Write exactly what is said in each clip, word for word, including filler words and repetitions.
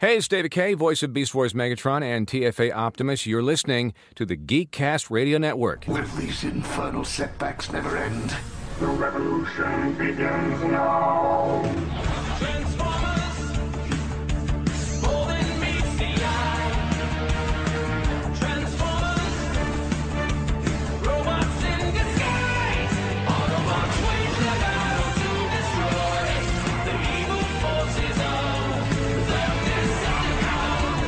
Hey, it's David K., voice of Beast Wars Megatron and T F A Optimus. You're listening to the Geekcast Radio Network. If these infernal setbacks never end, the revolution begins now. Transformers, more than meets the eye. Transformers, robots in disguise. Autobots wage the battle to destroy the evil forces of the Decepticons.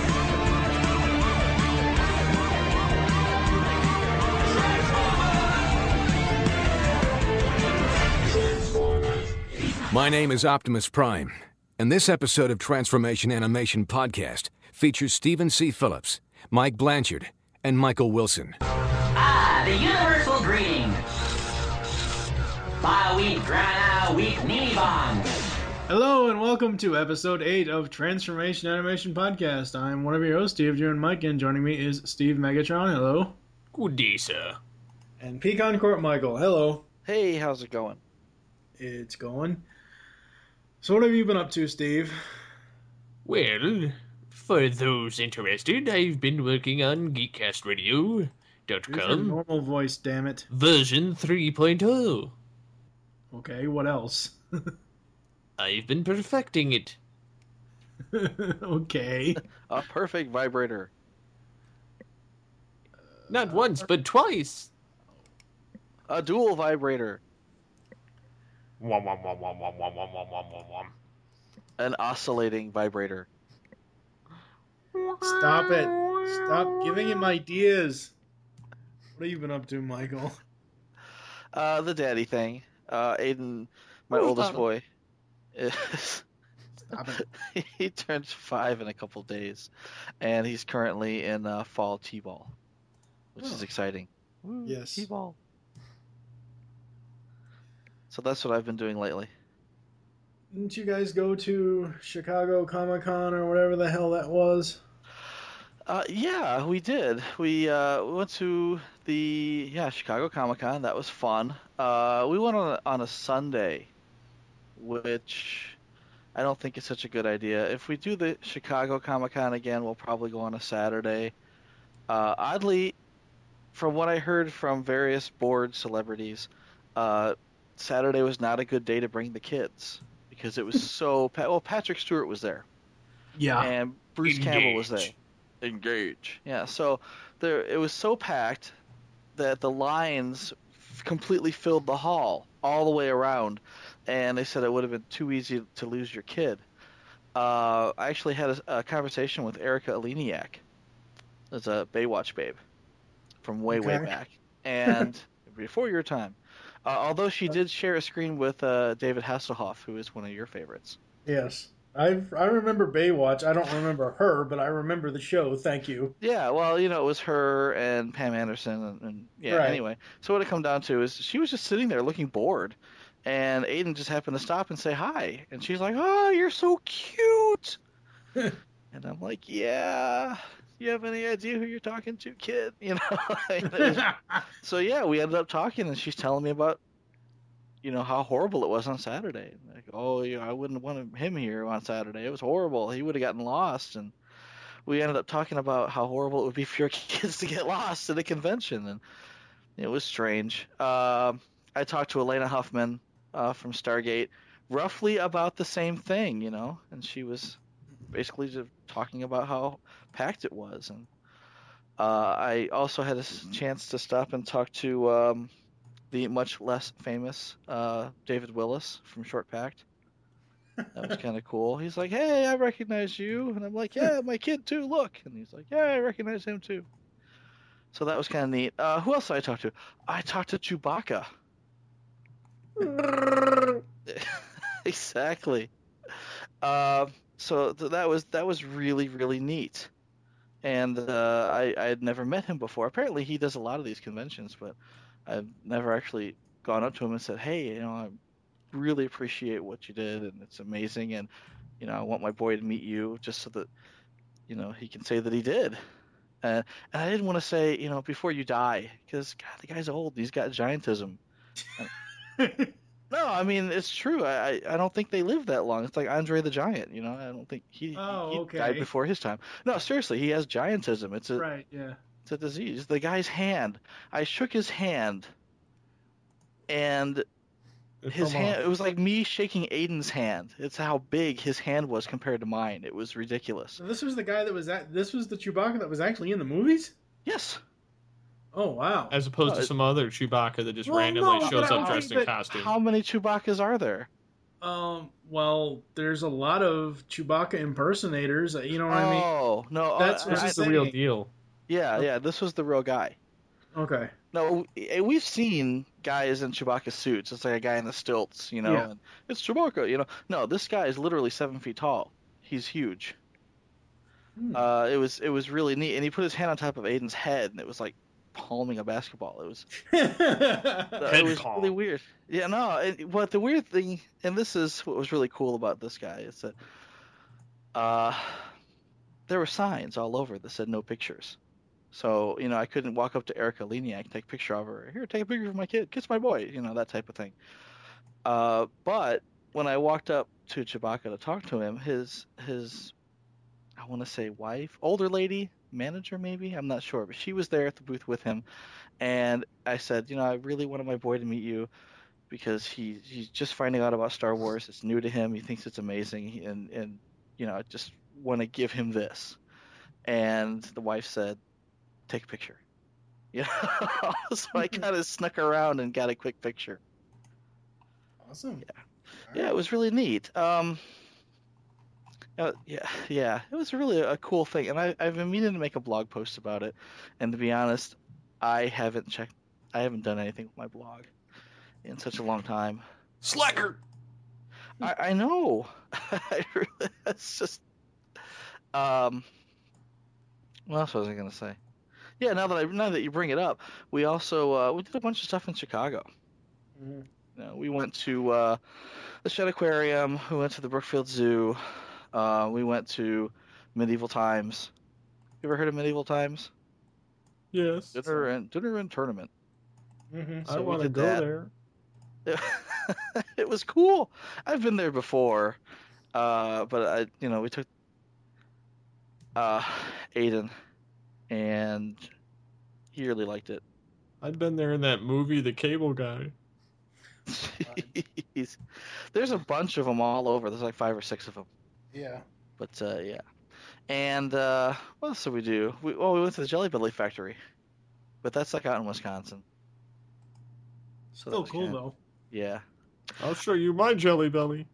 My name is Optimus Prime, and this episode of Transformation Animation Podcast features Stephen C. Phillips, Mike Blanchard, and Michael Wilson. Ah, the universal greeting. File week, grana week, knee bong. Hello and welcome to episode eight of Transformation Animation Podcast. I'm one of your hosts, Steve Joe and Mike, and joining me is Steve Megatron. Hello. Good day, sir. And Pecan Court Michael. Hello. Hey, how's it going? It's going. So what have you been up to, Steve? Well, for those interested, I've been working on geekcast radio dot Use your com normal voice, damn it. version three point oh. Okay, what else? I've been perfecting it. Okay. A perfect vibrator. Not once, but twice. A dual vibrator. Wom, wom, wom, wom, wom, wom, wom, wom, wom, wom. An oscillating vibrator. Stop it. Stop giving him ideas. What have you been up to, Michael? Uh, the daddy thing. Uh, Aiden, my Oh, oldest Father. boy, is Stop it. he turns five in a couple days, and he's currently in uh, fall t-ball, which Oh. is exciting. Woo, Yes. T-ball. So that's what I've been doing lately. Didn't you guys go to Chicago Comic-Con or whatever the hell that was? Uh, yeah, we did. We uh, we went to the yeah Chicago Comic Con. That was fun. Uh, we went on a, on a Sunday, which I don't think is such a good idea. If we do the Chicago Comic Con again, we'll probably go on a Saturday. Uh, oddly, from what I heard from various board celebrities, uh, Saturday was not a good day to bring the kids because it was so. Pa- well, Patrick Stewart was there. Yeah. And Bruce Campbell was there. Engage. Engage. Yeah, so there it was so packed that the lines f- completely filled the hall all the way around, and they said it would have been too easy to lose your kid. Uh, I actually had a, a conversation with Erica Aliniak. That's a Baywatch babe from way, way Okay. back, and before your time. Uh, although she did share a screen with uh, David Hasselhoff, who is one of your favorites. Yes. I I remember Baywatch. I don't remember her, but I remember the show. Thank you. Yeah, well, you know, it was her and Pam Anderson, and, and yeah. Right. Anyway, so what it come down to is she was just sitting there looking bored, and Aiden just happened to stop and say hi, and she's like, "Oh, you're so cute," and I'm like, "Yeah." You have any idea who you're talking to, kid? You know. So yeah, we ended up talking, and she's telling me about, you know, how horrible it was on Saturday. Like, oh, yeah, I wouldn't want him here on Saturday. It was horrible. He would have gotten lost, and we ended up talking about how horrible it would be for your kids to get lost at a convention, and it was strange. Um, I talked to Elena Huffman uh, from Stargate, roughly about the same thing, you know, and she was basically just talking about how packed it was. And uh, I also had a s- chance to stop and talk to um, the much less famous uh, David Willis from Short Packed. That was kind of cool. He's like, "Hey, I recognize you," and I'm like, "Yeah, my kid too. Look," and he's like, "Yeah, I recognize him too." So that was kind of neat. Uh, who else did I talk to? I talked to Chewbacca. Exactly. Uh, so th- that was that was really really neat, and uh, I I had never met him before. Apparently, he does a lot of these conventions, but I've never actually gone up to him and said, "Hey, you know, I really appreciate what you did, and it's amazing, and you know, I want my boy to meet you just so that you know he can say that he did." And and I didn't want to say, you know, before you die, because God, the guy's old. He's got giantism. No, I mean it's true. I, I I don't think they live that long. It's like Andre the Giant, you know. I don't think he, Oh, he okay. died before his time. No, seriously, he has giantism. It's a Right, yeah. it's a disease. The guy's hand. I shook his hand, and It his fell hand. off. It was like me shaking Aiden's hand. It's how big his hand was compared to mine. It was ridiculous. So this was the guy that was at. This was the Chewbacca that was actually in the movies. Yes. Oh wow. As opposed No, to it- some other Chewbacca that just Well, randomly no, shows but I up dressed think in that costume. How many Chewbaccas are there? Um. Well, there's a lot of Chewbacca impersonators. uh, You know what I mean? Oh no, That's I- what This I- is the real saying. deal. yeah, yeah. This was the real guy. Okay. No, we- we've seen guys in Chewbacca suits. It's like a guy in the stilts, you know. Yeah. And it's Chewbacca, you know. No, this guy is literally seven feet tall. He's huge. Hmm. Uh, it was it was really neat, and he put his hand on top of Aiden's head, and it was like palming a basketball. It was it was palm. really weird. Yeah, no. It, what the weird thing, and this is what was really cool about this guy, is that uh, there were signs all over that said no pictures. So, you know, I couldn't walk up to Erica Leniak and take a picture of her. Here, take a picture of my kid. Kiss my boy. You know, that type of thing. Uh, but when I walked up to Chewbacca to talk to him, his, his I want to say wife, older lady, manager maybe, I'm not sure, but she was there at the booth with him. And I said, you know, I really wanted my boy to meet you because he, he's just finding out about Star Wars. It's new to him. He thinks it's amazing. And, and you know, I just want to give him this. And the wife said, take a picture. Yeah. So I kind of snuck around and got a quick picture. Awesome. Yeah, it was really neat. Um, uh, yeah, yeah, it was really a cool thing, and I, I've been meaning to make a blog post about it. And to be honest, I haven't checked, I haven't done anything with my blog in such a long time. Slacker! I, I know. I really, it's just, um, what else was I gonna say? Yeah, now that I now that you bring it up, we also uh, we did a bunch of stuff in Chicago. Mhm. You know, we went to uh, the Shed Aquarium. We went to the Brookfield Zoo. Uh, we went to Medieval Times. You ever heard of Medieval Times? Yes. Dinner and dinner and tournament. Mhm. So I we want to did go that. there. It was cool. I've been there before, uh, but I, you know, we took uh, Aiden, and he really liked it. I've been there in that movie, The Cable Guy. Jeez. There's a bunch of them all over. There's like five or six of them. Yeah. But uh, yeah. And uh, what else did we do? We, well, we went to the Jelly Belly factory, but that's like out in Wisconsin. So that Still was cool kinda- though. Yeah. I'll show you my Jelly Belly.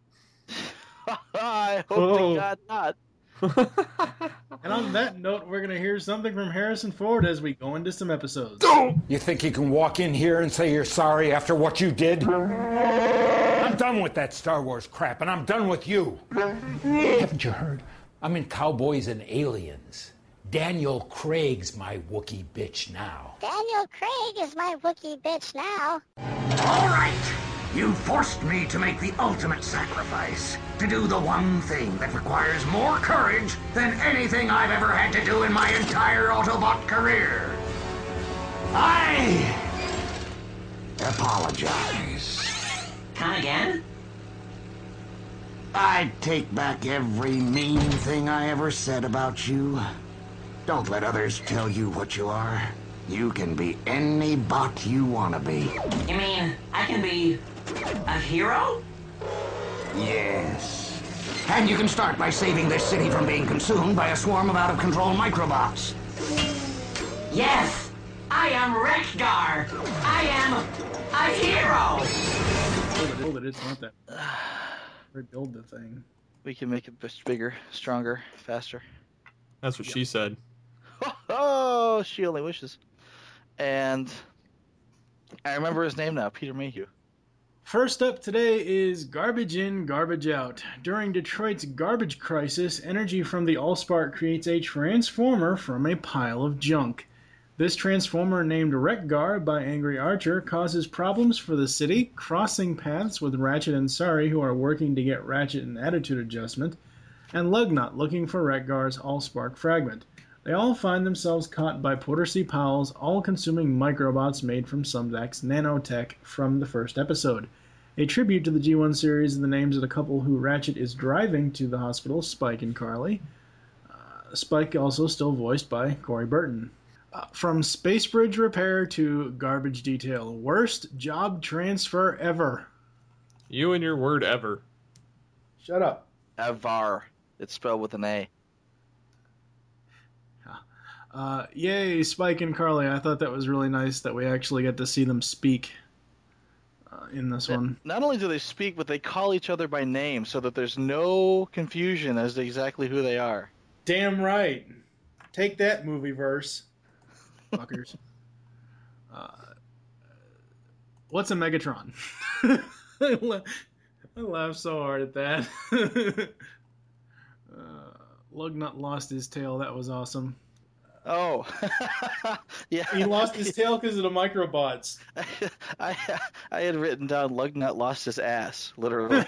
I hope Oh. to God not. And on that note, we're gonna hear something from Harrison Ford as we go into some episodes. You think you can walk in here and say you're sorry after what you did? I'm done with that Star Wars crap, and I'm done with you. Haven't you heard? I'm in Cowboys and Aliens. Daniel Craig's my Wookiee bitch now. Daniel Craig is my Wookiee bitch now. All right. You forced me to make the ultimate sacrifice. To do the one thing that requires more courage than anything I've ever had to do in my entire Autobot career. I apologize. Come again? I take back every mean thing I ever said about you. Don't let others tell you what you are. You can be any bot you want to be. You mean I can be a hero? Yes. And you can start by saving this city from being consumed by a swarm of out-of-control microbots. Yes! I am Rekgar! I am a hero! Build it, build it. It's not that. Rebuild the thing. We can make it b- bigger, stronger, faster. That's what she said. Oh, she only wishes. And I remember his name now, Peter Mayhew. First up today is Garbage In, Garbage Out. During Detroit's garbage crisis, energy from the Allspark creates a transformer from a pile of junk. This transformer, named Rekgar by Angry Archer, causes problems for the city, crossing paths with Ratchet and Sari, who are working to get Ratchet an attitude adjustment, and Lugnut looking for Rekgar's Allspark fragment. They all find themselves caught by Porter C. Powell's all-consuming microbots made from Sumdax nanotech from the first episode. A tribute to the G one series and the names of the couple who Ratchet is driving to the hospital, Spike and Carly. Uh, Spike also still voiced by Corey Burton. Uh, from space bridge repair to garbage detail. Worst job transfer ever. You and your word ever. Shut up. Avar. It's spelled with an A. Uh, yay, Spike and Carly. I thought that was really nice that we actually get to see them speak uh, in this one. Not only do they speak, but they call each other by name so that there's no confusion as to exactly who they are. Damn right. Take that, movie verse. Fuckers. Uh, what's a Megatron? I, la- I laughed so hard at that. uh, Lugnut lost his tail. That was awesome. Oh, yeah. He lost his tail because of the microbots. I I had written down Lugnut lost his ass, literally.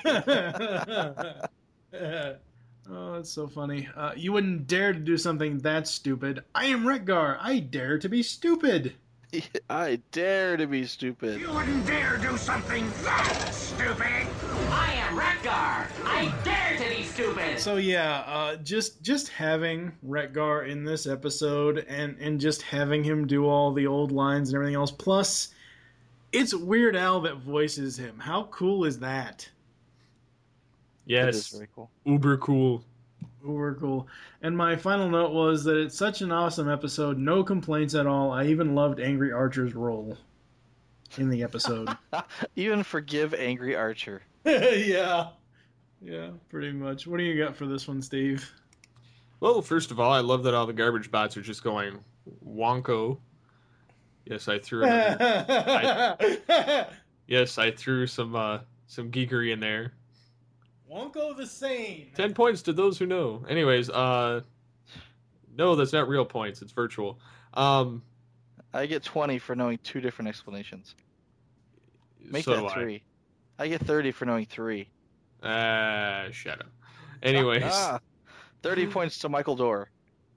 Oh, that's so funny. Uh, you wouldn't dare to do something that stupid. I am Retgar. I dare to be stupid. I dare to be stupid. You wouldn't dare do something that stupid. I am Retgar. I dare to be stupid. So yeah, uh, just just having Retgar in this episode and, and just having him do all the old lines and everything else. Plus, it's Weird Al that voices him. How cool is that? That is Yes. very cool. Uber cool. Uber cool. And my final note was that it's such an awesome episode. No complaints at all. I even loved Angry Archer's role in the episode. Even forgive Angry Archer. Yeah. Yeah, pretty much. What do you got for this one, Steve? Well, first of all, I love that all the garbage bots are just going wonko. Yes, I threw. Another, I, yes, I threw some uh, some geekery in there. Wonko the Sane. Ten points to those who know. Anyways, uh, no, that's not real points. It's virtual. Um, I get twenty for knowing two different explanations. Make so that do I. three. I get thirty for knowing three. Ah, shut up. Anyways, Ah, thirty points to Michael Dorr.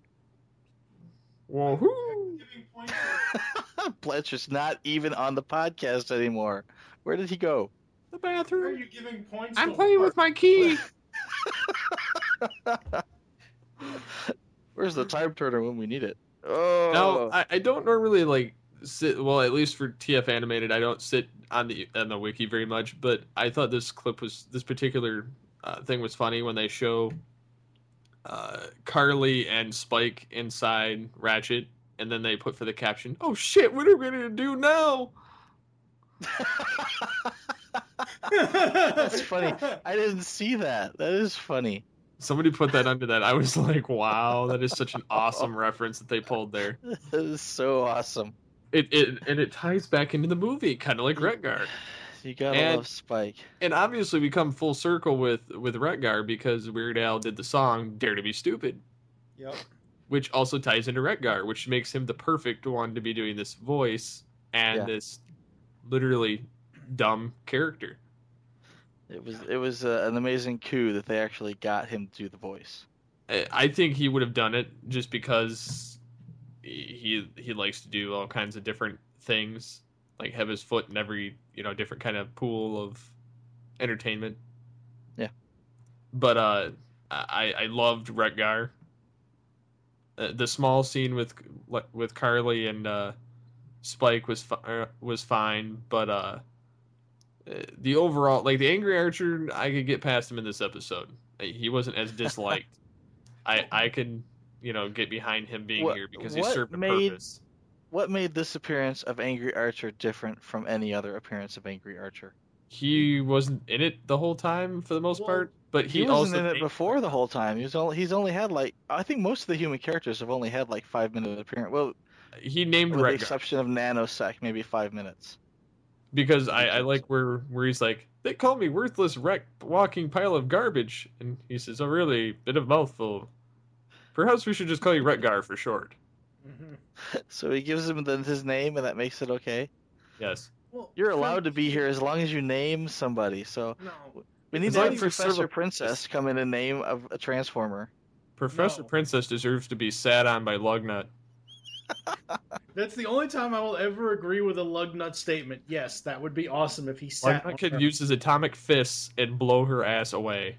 woohoo! Blanchard's not even on the podcast anymore. Where did he go? The Why are bathroom. you giving points I'm to? playing with my key. Where's the time turner when we need it? Oh, Now, I, I don't normally like sit. Well, at least for T F Animated, I don't sit on the on the wiki very much. But I thought this clip was this particular uh, thing was funny when they show uh, Carly and Spike inside Ratchet, and then they put for the caption, "Oh shit, what are we gonna do now?" that's funny. I didn't see that. That is funny. Somebody put that under that. I was like, "Wow, that is such an awesome reference that they pulled there." That is so awesome. It it and it ties back into the movie, kind of like Retgar. You gotta And- love Spike. And obviously, we come full circle with with Retgar because Weird Al did the song "Dare to Be Stupid," Yep. which also ties into Retgar, which makes him the perfect one to be doing this voice and Yeah. this literally dumb character. It was it was uh, an amazing coup that they actually got him to do the voice. I I think he would have done it just because he he likes to do all kinds of different things, like have his foot in every you know different kind of pool of entertainment. Yeah. But uh, I I loved Retgar. Uh, the small scene with with Carly and uh, Spike was fi- uh, was fine, but uh, the overall like the Angry Archer, I could get past him in this episode. He wasn't as disliked. I I can you know get behind him being What- here because he what served a made- purpose. What made this appearance of Angry Archer different from any other appearance of Angry Archer? He wasn't in it the whole time for the most Well, part, but He, he, wasn't also in it made- before the whole time. He was only, he's only had like I think most of the human characters have only had like five minute appearance. Well, he named with the Retgar exception of Nanosec, maybe five minutes. because I, I like where where he's like, they call me worthless wreck walking pile of garbage, and he says, oh really, bit of mouthful. Perhaps we should just call you Retgar for short. So he gives him the, his name, and that makes it okay. Yes. Well, You're allowed to be here as long as you name somebody. So No. we need As to long have as you serve Professor a Princess purpose. come in and name a, a Transformer. Professor No. Princess deserves to be sat on by Lugnut. That's the only time I will ever agree with a Lugnut statement. Yes, that would be awesome if he sat. Lugnut on could her. use his atomic fists and blow her ass away.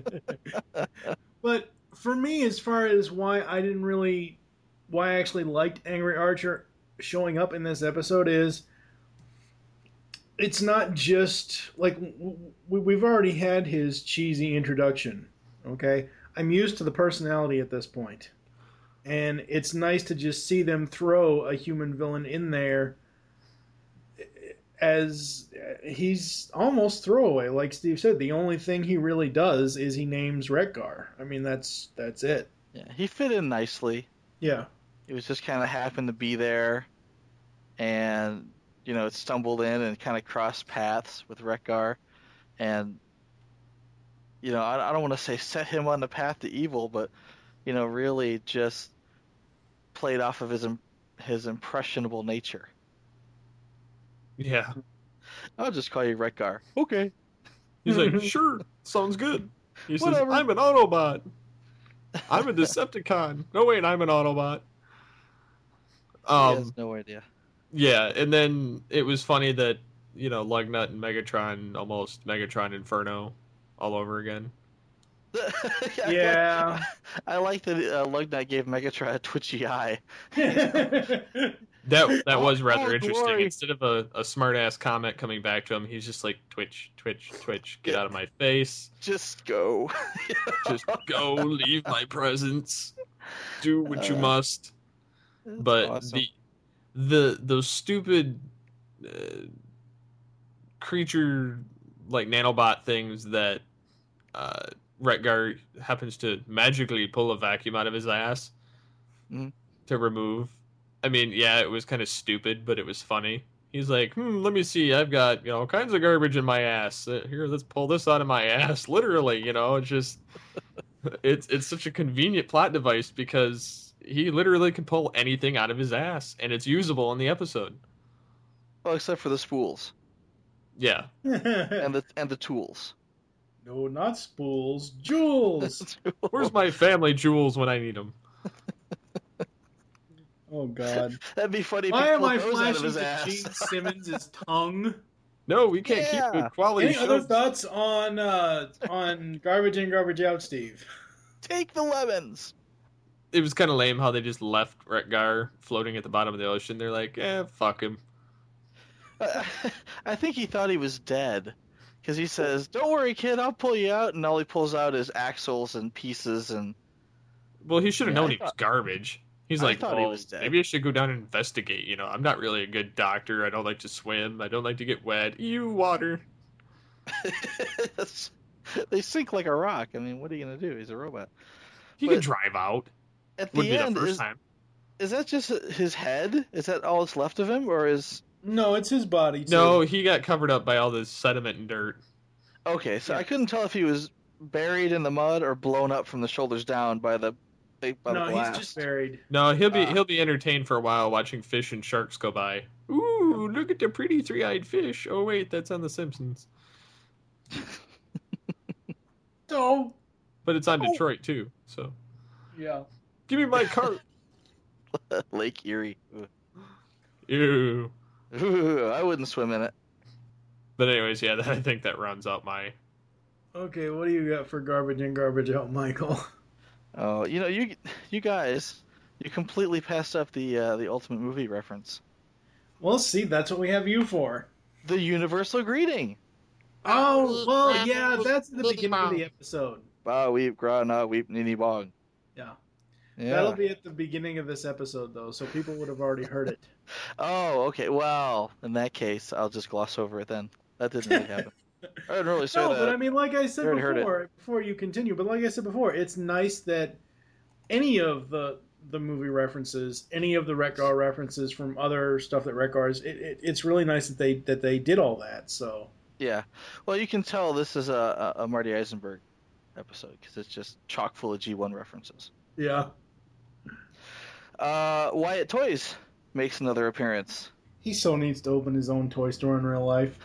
But for me, as far as why I didn't really, why I actually liked Angry Archer showing up in this episode is, it's not just like w- w- we've already had his cheesy introduction. Okay, I'm used to the personality at this point, and it's nice to just see them throw a human villain in there. As he's almost throwaway, like Steve said, the only thing he really does is he names Retgar. I mean, that's that's it. Yeah, he fit in nicely. Yeah. He was just kind of happened to be there, and you know, it stumbled in and kind of crossed paths with Retgar, and you know, I, I don't want to say set him on the path to evil, but you know, really just played off of his im- his impressionable nature. Yeah. I'll just call you Retgar. Okay. He's like, sure, sounds good. He says, Whatever. I'm an Autobot. I'm a Decepticon. No, wait, I'm an Autobot. he Um, has no idea. yeah, and then it was funny that, you know, Lugnut and Megatron almost Megatron Inferno all over again. Yeah. I like that uh, Lugnut gave Megatron a twitchy eye. That that was Oh, rather oh, interesting. glory. Instead of a, a smart ass comment coming back to him, he's just like, Twitch, Twitch, Twitch, get out of my face. Just go. Just go, leave my presence. Do what you Uh, must. But awesome. the the those stupid uh, creature like nanobot things that uh, Retgar happens to magically pull a vacuum out of his ass Mhm. to remove. I mean, yeah, it was kind of stupid, but it was funny. He's like, hmm, let me see. I've got, you know, all kinds of garbage in my ass. Uh, Here, let's pull this out of my ass. Literally, you know, it's just, it's it's such a convenient plot device because he literally can pull anything out of his ass, and it's usable in the episode. Well, except for the spools Yeah. and the and the tools. No, not spools, jewels. Where's my family jewels when I need them? Oh God. That'd be funny. If Why he am pulled I those out of flashing his to ass. Gene Simmons' tongue? No, we can't Yeah. keep good quality Any other shows. thoughts on uh, on Garbage In, Garbage Out, Steve? Take the lemons. It was kind of lame how they just left Retgar floating at the bottom of the ocean. They're like, eh, fuck him. Uh, I think he thought he was dead, because he says, "Don't worry, kid, I'll pull you out," and all he pulls out is axles and pieces and. Well, he should have Yeah, known I he was thought- garbage. He's I like, thought he well, was dead. maybe I should go down and investigate. You know, I'm not really a good doctor. I don't like to swim. I don't like to get wet. Ew, water. They sink like a rock. I mean, what are you gonna do? He's a robot. He But- can drive out. At Would the be end, the first is, time. is that just his head? Is that all that's left of him, or is? No, it's his body. Too. No, he got covered up by all this sediment and dirt. Okay, so I couldn't tell if he was buried in the mud or blown up from the shoulders down by the by no, the blast. he's just buried. No, he'll be Ah. he'll be entertained for a while watching fish and sharks go by. Ooh, look at the pretty three-eyed fish. Oh wait, that's on The Simpsons. Oh, But it's on Oh. Detroit too. So yeah. give me my cart. Lake Erie. Ugh. Ew. Ooh, I wouldn't swim in it. But anyways, yeah, I think that rounds out my. Okay, what do you got for Garbage In, Garbage Out, Michael? Oh, you know, you you guys, you completely passed up the uh, the Ultimate Movie reference. Well, see, that's what we have you for. The universal greeting. Oh, well, yeah, that's the beginning of the episode. Bah weep, gra na weep, nini bong. Yeah. Yeah. That'll be at the beginning of this episode, though, so people would have already heard it. Oh, okay. Well, in that case, I'll just gloss over it then. That didn't really happen. I didn't really say No, that. but I mean, like I said You already heard it. before, before you continue, but like I said before, it's nice that any of the the movie references, any of the Retgar references from other stuff that Retgar's, it, it, it's really nice that they that they did all that. So Yeah. Well, you can tell this is a, a, a Marty Eisenberg episode because it's just chock full of G one references. yeah, Uh, Wyatt Toys makes another appearance. he so needs to open his own toy store in real life.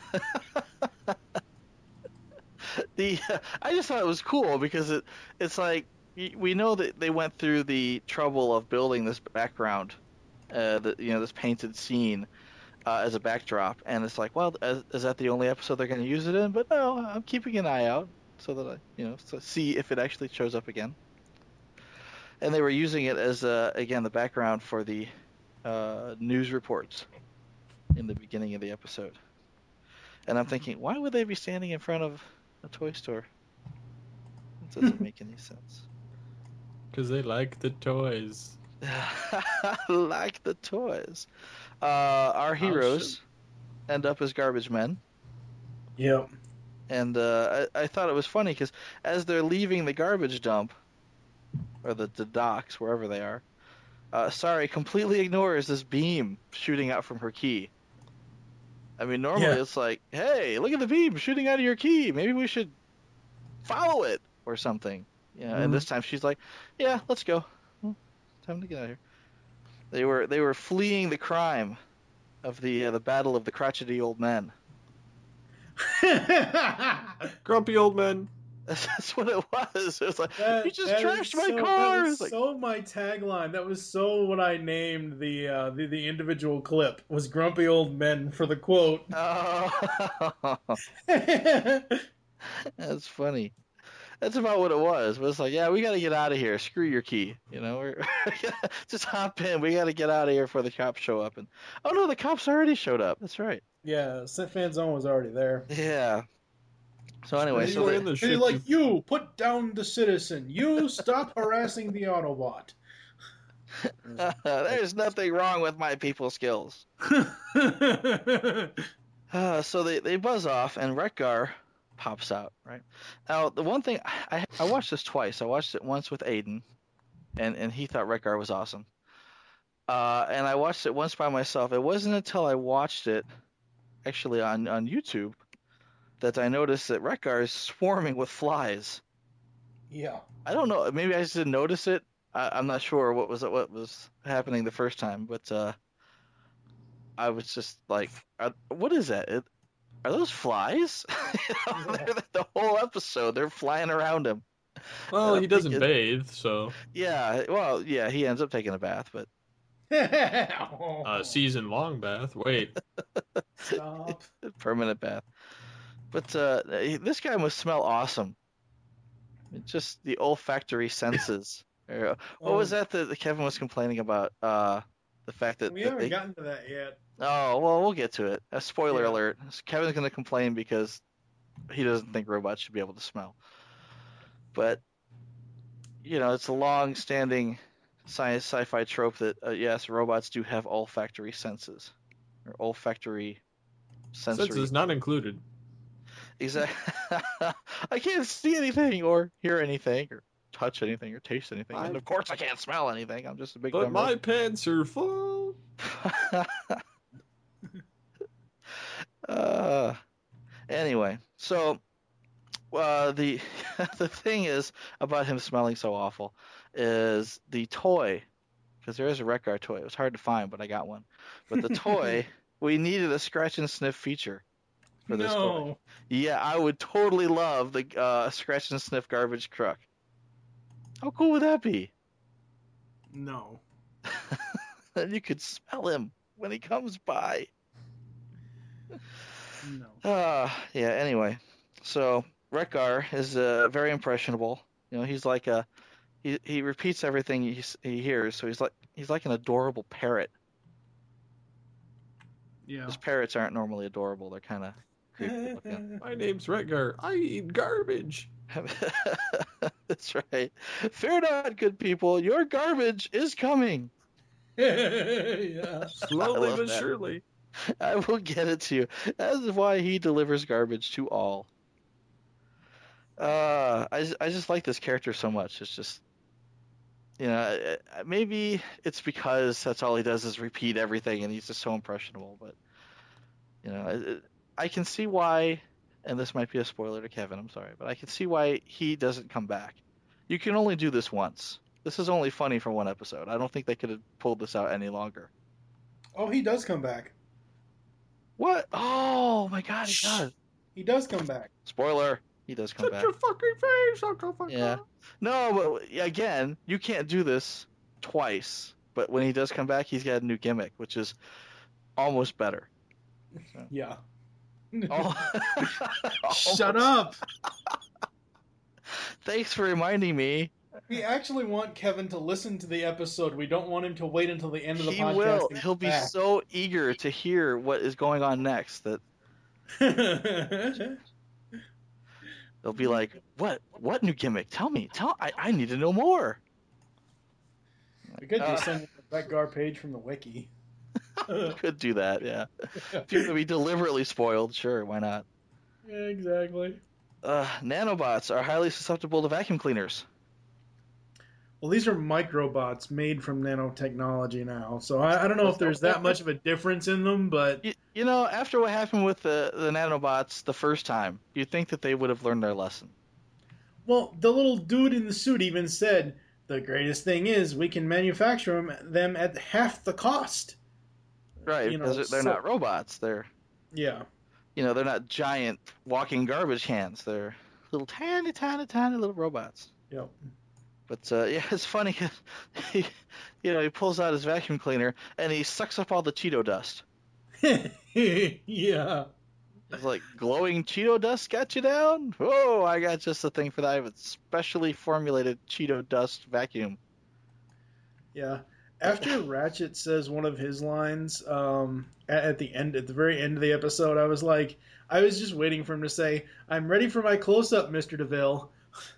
The I just thought it was cool because it it's like y- we know that they went through the trouble of building this background uh, the, you know, this painted scene uh, as a backdrop, and it's like, well, is, is that the only episode they're going to use it in? But no, I'm keeping an eye out so that I, you know, so see if it actually shows up again. And they were using it as, uh, again, the background for the uh, news reports in the beginning of the episode. And I'm thinking, why would they be standing in front of a toy store? It doesn't make any sense. Because they like the toys. Like the toys. Uh, our heroes end up as garbage men. Yep. And uh, I, I thought it was funny because as they're leaving the garbage dump, or the, the docks, wherever they are, uh, Sari completely ignores this beam shooting out from her key. I mean, normally Yeah. it's like, hey, look at the beam shooting out of your key. Maybe we should follow it or something. Yeah, Mhm. and this time she's like, yeah, let's go. Hmm, Time to get out of here. They were they were fleeing the crime of the uh, the battle of the crotchety old men. Grumpy old men. That's what it was. It was like, That- you just that trashed is my so, car. That was It's like, so my tagline. That was so what I named the uh, the the individual clip was "Grumpy Old Men" for the quote. oh, Yeah. that's funny. That's about what it was. But it's like, yeah, we got to get out of here. Screw your key. You know, we're just hop in. We got to get out of here before the cops show up. And oh no, the cops already showed up. That's right. Yeah, Sint Fan Zone was already there. Yeah. So anyway, They so were they, in the Hey, ship. like you, put down the citizen. You stop harassing the Autobot. there's nothing wrong with my people skills. Uh, so they, they buzz off, and Retgar pops out, right? Now, the one thing, I, I watched this twice. I watched it once with Aiden, and, and he thought Retgar was awesome. Uh, and I watched it once by myself. It wasn't until I watched it, actually on, on YouTube, that I noticed that Retgar is swarming with flies. Yeah. I don't know. Maybe I just didn't notice it. I, I'm not sure what was what was happening the first time, but uh, I was just like, are, "What is that? It, are those flies?" You know, they're- the whole episode, they're flying around him. Well, Uh, he doesn't because- bathe, so Yeah, well, yeah, he ends up taking a bath, but uh, season long bath. Wait, Stop. permanent bath. But uh, this guy must smell awesome. It's just the olfactory senses. Or, what was that that Kevin was complaining about? Uh, the fact that We that haven't they- gotten to that yet. Oh, well, we'll get to it. A spoiler Yeah. alert. Kevin's going to complain because he doesn't think robots should be able to smell. But, you know, it's a long-standing science sci-fi trope that, uh, yes, robots do have olfactory senses. Or olfactory sensory. senses not included. Exactly. I can't see anything or hear anything or touch anything or taste anything. I- And of course I can't smell anything. I'm just a big But dumb my pants are full. uh, anyway, so uh, the the thing is about him smelling so awful is the toy, because there is a Retgar toy. It was hard to find, but I got one. But the toy, we needed a scratch and sniff feature for this toy. No. Yeah, I would totally love the uh, scratch and sniff garbage truck. How cool would that be? No. Then you could smell him when he comes by. No. Uh, yeah, anyway. So, Retgar is uh, very impressionable. You know, he's like a he he repeats everything he he hears, so he's like he's like an adorable parrot. Yeah. Because parrots aren't normally adorable. They're kind of creepy looking. My name's Retgar. I eat garbage. That's right. Fear not, good people. Your garbage is coming. Yeah. Slowly I love but that. surely. I will get it to you. That is why he delivers garbage to all. Uh, I, just- I just like this character so much. It's just, you know, uh, maybe it's because that's all he does is repeat everything and he's just so impressionable. But, you know, it- I can see why, and this might be a spoiler to Kevin, I'm sorry, but I can see why he doesn't come back. You can only do this once. This is only funny for one episode. I don't think they could have pulled this out any longer. Oh, he does come back. What? Oh my god, he does. He does come back. Spoiler. He does come Shut back. your fucking face, Uncle Fucker. Yeah. No, but again, you can't do this twice but when he does come back, he's got a new gimmick, which is almost better. Yeah. Al- Shut Almost. up. Thanks for reminding me. We actually want Kevin to listen to the episode. We don't want him to wait until the end of the He podcast. will. to get He'll be back. so eager to hear what is going on next that they'll be like, "What? What new gimmick? Tell me. Tell. I, I need to know more." We could Uh, just send the Brett Gar page from the wiki. Could do that, yeah. If you're gonna be deliberately spoiled, sure, why not? Yeah, exactly. Uh, nanobots are highly susceptible to vacuum cleaners. Well, these are microbots made from nanotechnology now, so I, I don't know if there's that much of a difference in them, but You, you know, after what happened with the, the nanobots the first time, you'd think that they would have learned their lesson. well, the little dude in the suit even said the greatest thing is we can manufacture them, them at half the cost. Right, You know, because they're, they're so- not robots. They're, Yeah. you know, they're not giant walking garbage cans. They're little tiny, tiny, tiny little robots. Yep. But uh, yeah, it's funny. He, you know, he pulls out his vacuum cleaner and he sucks up all the Cheeto dust. Yeah. It's like glowing Cheeto dust got you down. Oh, I got just the thing for that. I have a specially formulated Cheeto dust vacuum. Yeah. After Ratchet says one of his lines um, at, at the end, at the very end of the episode, I was like, I was just waiting for him to say, "I'm ready for my close-up, Mister DeVille."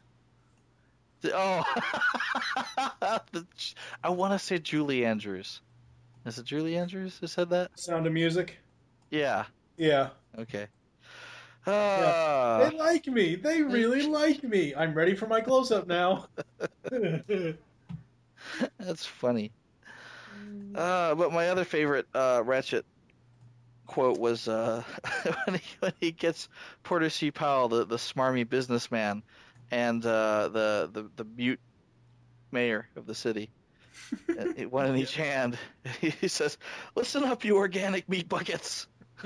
Oh, the, I want to say Julie Andrews. Is it Julie Andrews who said that? Sound of Music. Yeah. Yeah. Okay. Yeah. Uh, They like me. They really like me. I'm ready for my close-up now. That's funny. Uh, but my other favorite uh, Ratchet quote was uh, when, he, when he gets Porter C. Powell, the, the smarmy businessman, and uh, the, the the mute mayor of the city, uh, one in each hand. He says, "Listen up, you organic meat buckets."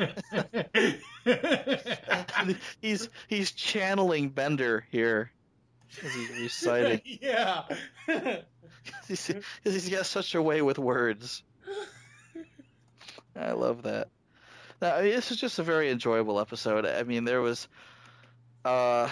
And he's he's channeling Bender here as he's reciting. Yeah. he's, he's got such a way with words. I love that. Now, I mean, this is just a very enjoyable episode. I mean, there was, uh,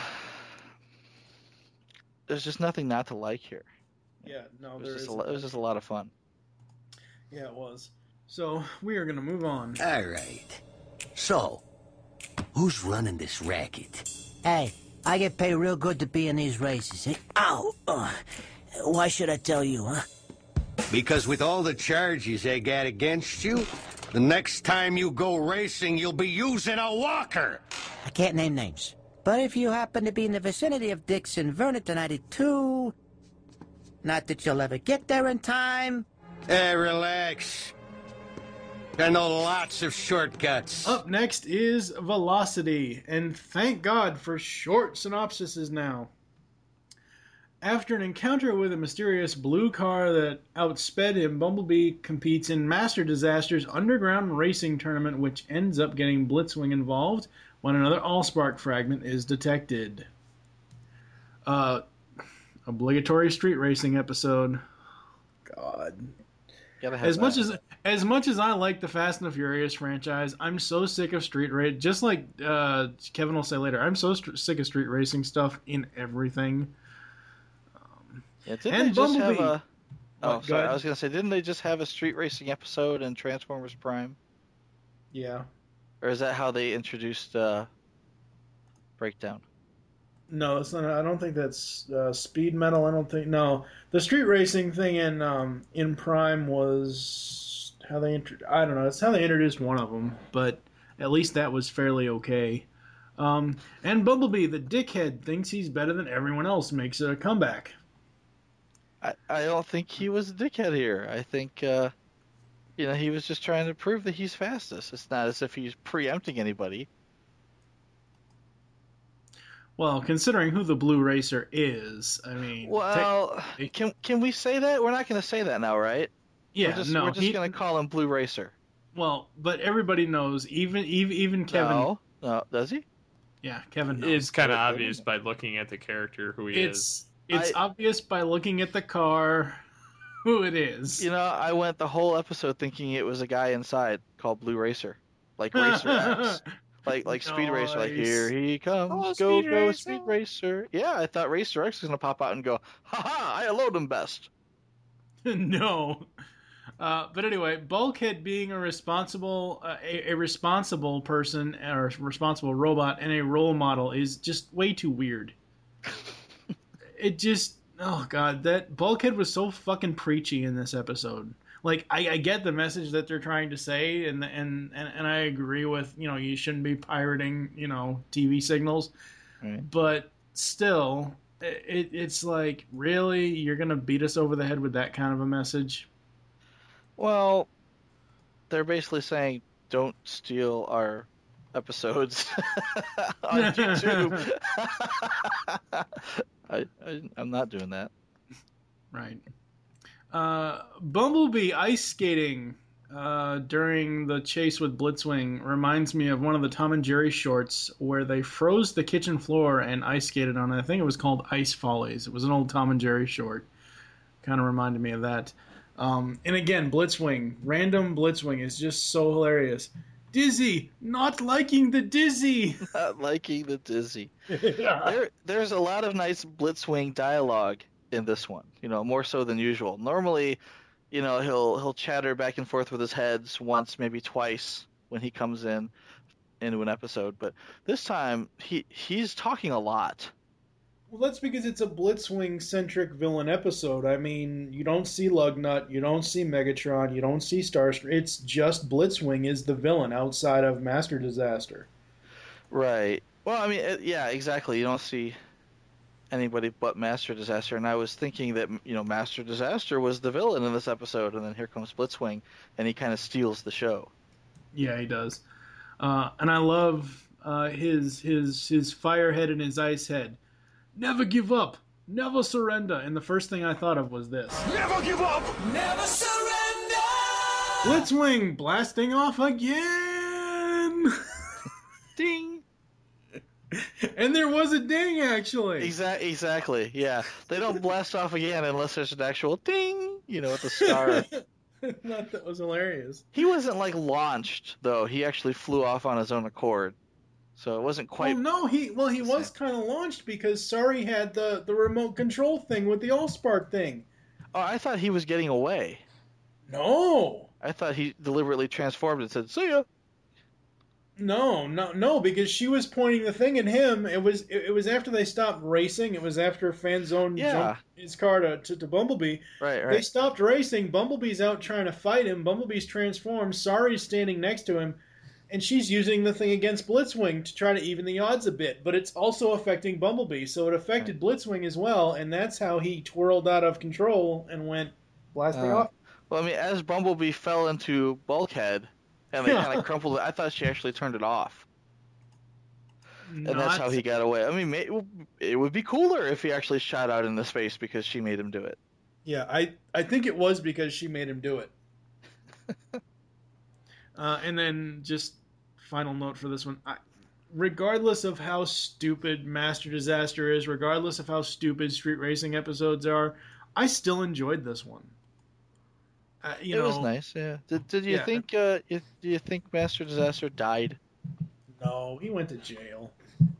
there's just nothing not to like here. Yeah, no, It was, there just is. a, lo- it was just a lot of fun. Yeah, it was. So, we are going to move on. All right. So, who's running this racket? Hey, I get paid real good to be in these races. Eh? Ow! Uh, why should I tell you, huh? Because with all the charges they got against you, the next time you go racing, you'll be using a walker. I can't name names. But if you happen to be in the vicinity of Dixon Vernon ninety-two, not that you'll ever get there in time. Hey, relax. I know lots of shortcuts. Up next is Velocity, and thank God for short synopsises now. After an encounter with a mysterious blue car that outsped him, Bumblebee competes in Master Disaster's underground racing tournament, which ends up getting Blitzwing involved when another Allspark fragment is detected. Uh, obligatory street racing episode. God. Gotta have As much that. as as much as I like the Fast and the Furious franchise, I'm so sick of street race. Just like uh, Kevin will say later, I'm so st- sick of street racing stuff in everything. Yeah, didn't and they just have Bumblebee. a? Oh, What, go sorry. ahead. I was gonna say, didn't they just have a street racing episode in Transformers Prime? Yeah. Or is that how they introduced uh, Breakdown? No, it's not. I don't think that's uh, Speed Metal. I don't think. No, the street racing thing in um, in Prime was how they. Intro- I don't know. It's how they introduced one of them, but at least that was fairly okay. Um, and Bumblebee, the dickhead, thinks he's better than everyone else, makes a comeback. I, I don't think he was a dickhead here. I think, uh, you know, he was just trying to prove that he's fastest. It's not as if he's preempting anybody. Well, considering who the Blue Racer is, I mean, Well, can can we say that? We're not going to say that now, right? yeah, we're just, no, we're just he- going to call him Blue Racer. well, but everybody knows, even even even Kevin. No, no, does he? Yeah, Kevin knows. It's kind of Okay. obvious by looking at the character who he is. It's it's I- obvious by looking at the car. who it is. You know, I went the whole episode thinking it was a guy inside called Blue Racer, like Racer X, like like Speed Racer, like Nice. here he comes, Oh, go Speed go Racer. Speed Racer. Yeah, I thought Racer X was gonna pop out and go, ha ha, I load him best. No. Uh, but anyway, Bulkhead being a responsible, uh, a, a responsible person or a responsible robot and a role model is just way too weird. It just, oh god, that Bulkhead was so fucking preachy in this episode. Like, I, I get the message that they're trying to say, and and and and I agree with, you know, you shouldn't be pirating, you know, T V signals, Right. but still, it, it's like, really, you're gonna beat us over the head with that kind of a message? Well, they're basically saying don't steal our episodes on YouTube. I, I I'm not doing that. Right. Uh, Bumblebee ice skating uh, during the chase with Blitzwing reminds me of one of the Tom and Jerry shorts where they froze the kitchen floor and ice skated on it. I think it was called Ice Follies. It was an old Tom and Jerry short. Kind of reminded me of that. Um, and again, Blitzwing, random Blitzwing is just so hilarious. Dizzy, not liking the Dizzy. Not liking the Dizzy. There, there's a lot of nice Blitzwing dialogue in this one. You know, more so than usual. Normally, you know, he'll he'll chatter back and forth with his heads once, maybe twice when he comes in into an episode. But this time, he he's talking a lot. Well, that's because it's a Blitzwing-centric villain episode. I mean, you don't see Lugnut, you don't see Megatron, you don't see Starscream. It's just Blitzwing is the villain outside of Master Disaster. Right. Well, I mean, it, yeah, exactly. You don't see anybody but Master Disaster, and I was thinking that, you know, Master Disaster was the villain in this episode, and then here comes Blitzwing, and he kind of steals the show. Yeah, he does. Uh, and I love uh, his his his firehead and his ice head. Never give up, never surrender. And the first thing I thought of was this. Never give up! Never surrender! Blitzwing blasting off again! Ding! And there was a ding, actually. Exactly. Exactly. Yeah. They don't blast off again unless there's an actual ding, you know, at the star. I thought that was hilarious. He wasn't, like, launched, though. He actually flew off on his own accord. So it wasn't quite... Well, no, he well he was kind of launched because Sari had the, the remote control thing with the Allspark thing. Oh, I thought he was getting away. No. I thought he deliberately transformed and said, see ya. No, no, no, because she was pointing the thing at him. It was it, it was after they stopped racing. It was after Fanzone Yeah. jumped his car to, to, to Bumblebee. Right, They right. stopped racing. Bumblebee's out trying to fight him. Bumblebee's transformed. Sari's standing next to him, and she's using the thing against Blitzwing to try to even the odds a bit. But it's also affecting Bumblebee, so it affected Blitzwing as well, and that's how he twirled out of control and went blasting Uh, off. Well, I mean, as Bumblebee fell into Bulkhead, and they kind of crumpled it, I thought she actually turned it off. And that's Not- how he got away. I mean, may- it would be cooler if he actually shot out into space because she made him do it. Yeah, I, I think it was because she made him do it. uh, and then just final note for this one. I, regardless of how stupid Master Disaster is, regardless of how stupid Street Racing episodes are, I still enjoyed this one. Uh, you it know, was nice, yeah. Did, did you Yeah. think uh, you, do you think Master Disaster died? No, he went to jail.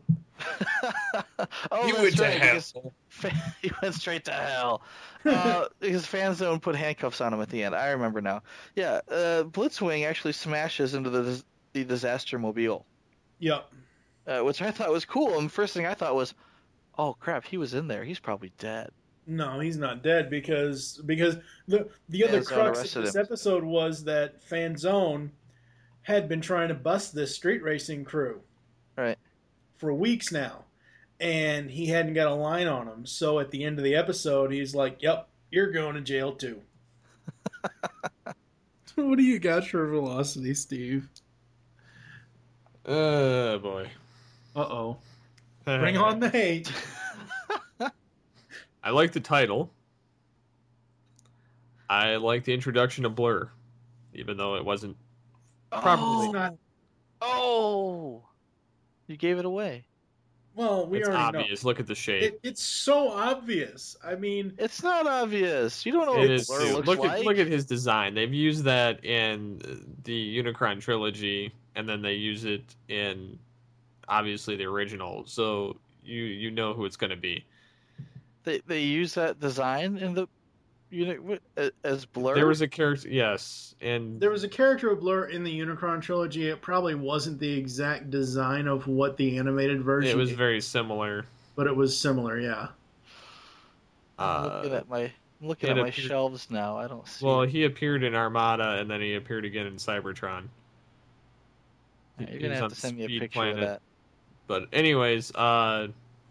Oh, He that's went to right, hell. because fa- he went straight to hell. Uh, because Fanzone put handcuffs on him at the end. I remember now. Yeah, uh, Blitzwing actually smashes into the the disaster mobile, Yep. uh, which I thought was cool. And first thing I thought was, oh crap, he was in there. He's probably dead. No, he's not dead because because the the other Fanzone crux arrested of this him. episode was that Fanzone had been trying to bust this street racing crew Right. for weeks now, and he hadn't got a line on him. So at the end of the episode, he's like, "Yep, you're going to jail too." What do you got for velocity, Steve? Oh, boy. Uh oh. Bring on the hate. I like the title. I like the introduction of Blur, even though it wasn't properly. Oh, oh, you gave it away. Well, we it's already obvious. know. Look at the shape. It, it's so obvious. I mean, It's not obvious. You don't know It what is Blur too. looks Look like. at look at his design. They've used that in the Unicron trilogy, and then they use it in obviously the original. So you you know who it's going to be. They they use that design in the unit as Blur. There was a character, yes, and there was a character of Blur in the Unicron trilogy. It probably wasn't the exact design of what the animated version. it was is, very similar. but it was similar. Yeah. I'm Uh, looking at my I'm looking it at my appeared- shelves now. I don't see. well, it. he appeared in Armada, and then he appeared again in Cybertron. You're He gonna was have on to send me a Speed picture Planet. of that. But anyways, uh,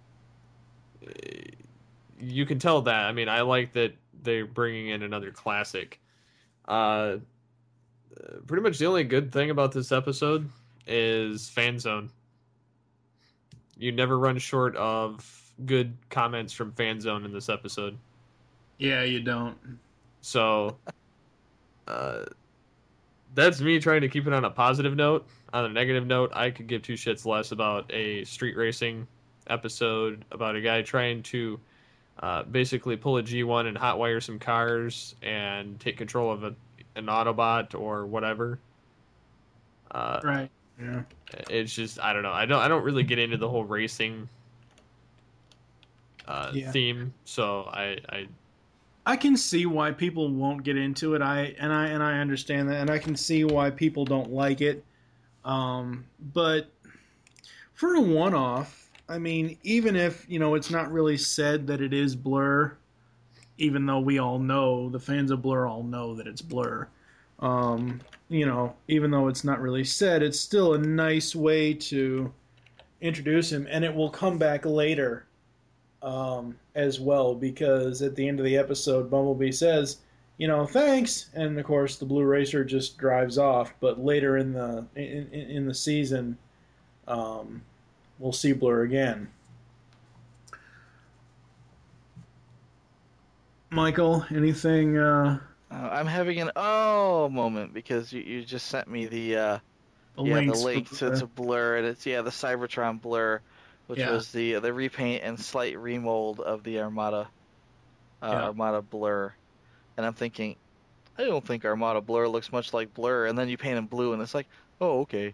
you can tell that. I mean, I like that they're bringing in another classic. Uh, pretty much the only good thing about this episode is fan zone. You never run short of good comments from fan zone in this episode. Yeah, you don't. So, uh, that's me trying to keep it on a positive note. On a negative note, I could give two shits less about a street racing episode about a guy trying to uh, basically pull a G one and hotwire some cars and take control of a, an Autobot or whatever. Uh, Right. Yeah. It's just I don't know. I don't I don't really get into the whole racing uh, Yeah. theme, so I, I I can see why people won't get into it. I and I and I understand that, and I can see why people don't like it. Um, but for a one-off, I mean, even if you know it's not really said that it is Blur, even though we all know the fans of Blur all know that it's Blur. Um, you know, even though it's not really said, it's still a nice way to introduce him, and it will come back later. Um, as well, because at the end of the episode, Bumblebee says, you know, thanks, and of course the Blue Racer just drives off. But later in the in, in, in the season, um, we'll see Blur again. Michael, anything? Uh, Uh, I'm having an oh moment because you, you just sent me the uh, the yeah links the link for to, the- to Blur, and it's yeah the Cybertron Blur, which Yeah. was the the repaint and slight remold of the Armada uh, Yeah. Armada Blur, and I'm thinking, I don't think Armada Blur looks much like Blur, and then you paint him blue, and it's like, oh okay.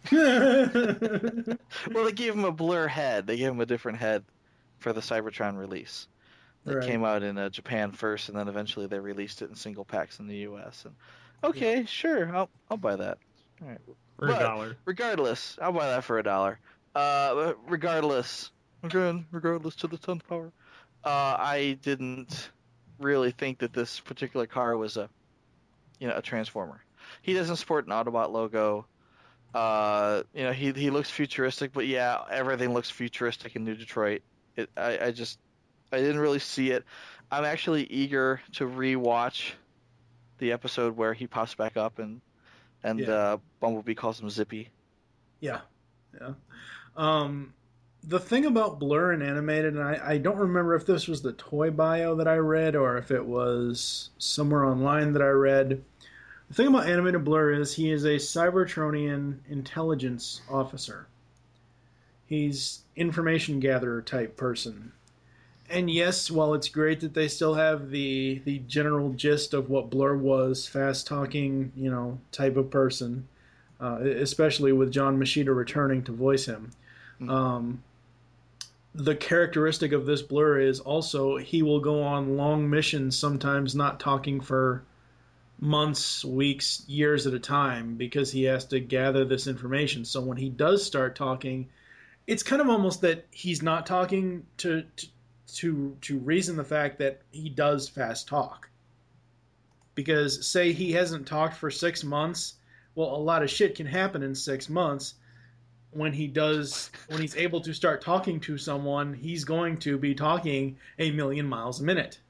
Well, they gave him a Blur head. They gave him a different head for the Cybertron release. It Right. came out in uh, Japan first, and then eventually they released it in single packs in the U S. And okay, sure, I'll I'll buy that. All right. for But a dollar. Regardless, I'll buy that for a dollar. Uh, but regardless, again, regardless to the tenth power, uh, I didn't really think that this particular car was a, you know, a Transformer. He doesn't sport an Autobot logo. Uh, you know, he he looks futuristic, but yeah, everything looks futuristic in New Detroit. It, I, I just, I didn't really see it. I'm actually eager to rewatch the episode where he pops back up and and Yeah. uh, Bumblebee calls him Zippy. Yeah, yeah. Um, the thing about Blur and animated, and I, I don't remember if this was the toy bio that I read or if it was somewhere online that I read. The thing about animated Blur is he is a Cybertronian intelligence officer. He's information gatherer type person. And yes, while it's great that they still have the the general gist of what Blur was, fast talking, you know, type of person, uh, especially with John Machida returning to voice him. Um, the characteristic of this Blur is also he will go on long missions, sometimes not talking for months, weeks, years at a time, because he has to gather this information. So when he does start talking, it's kind of almost that he's not talking to to to, to reason the fact that he does fast talk. Because say he hasn't talked for six months, well, a lot of shit can happen in six months. When he does, when he's able to start talking to someone, he's going to be talking a million miles a minute.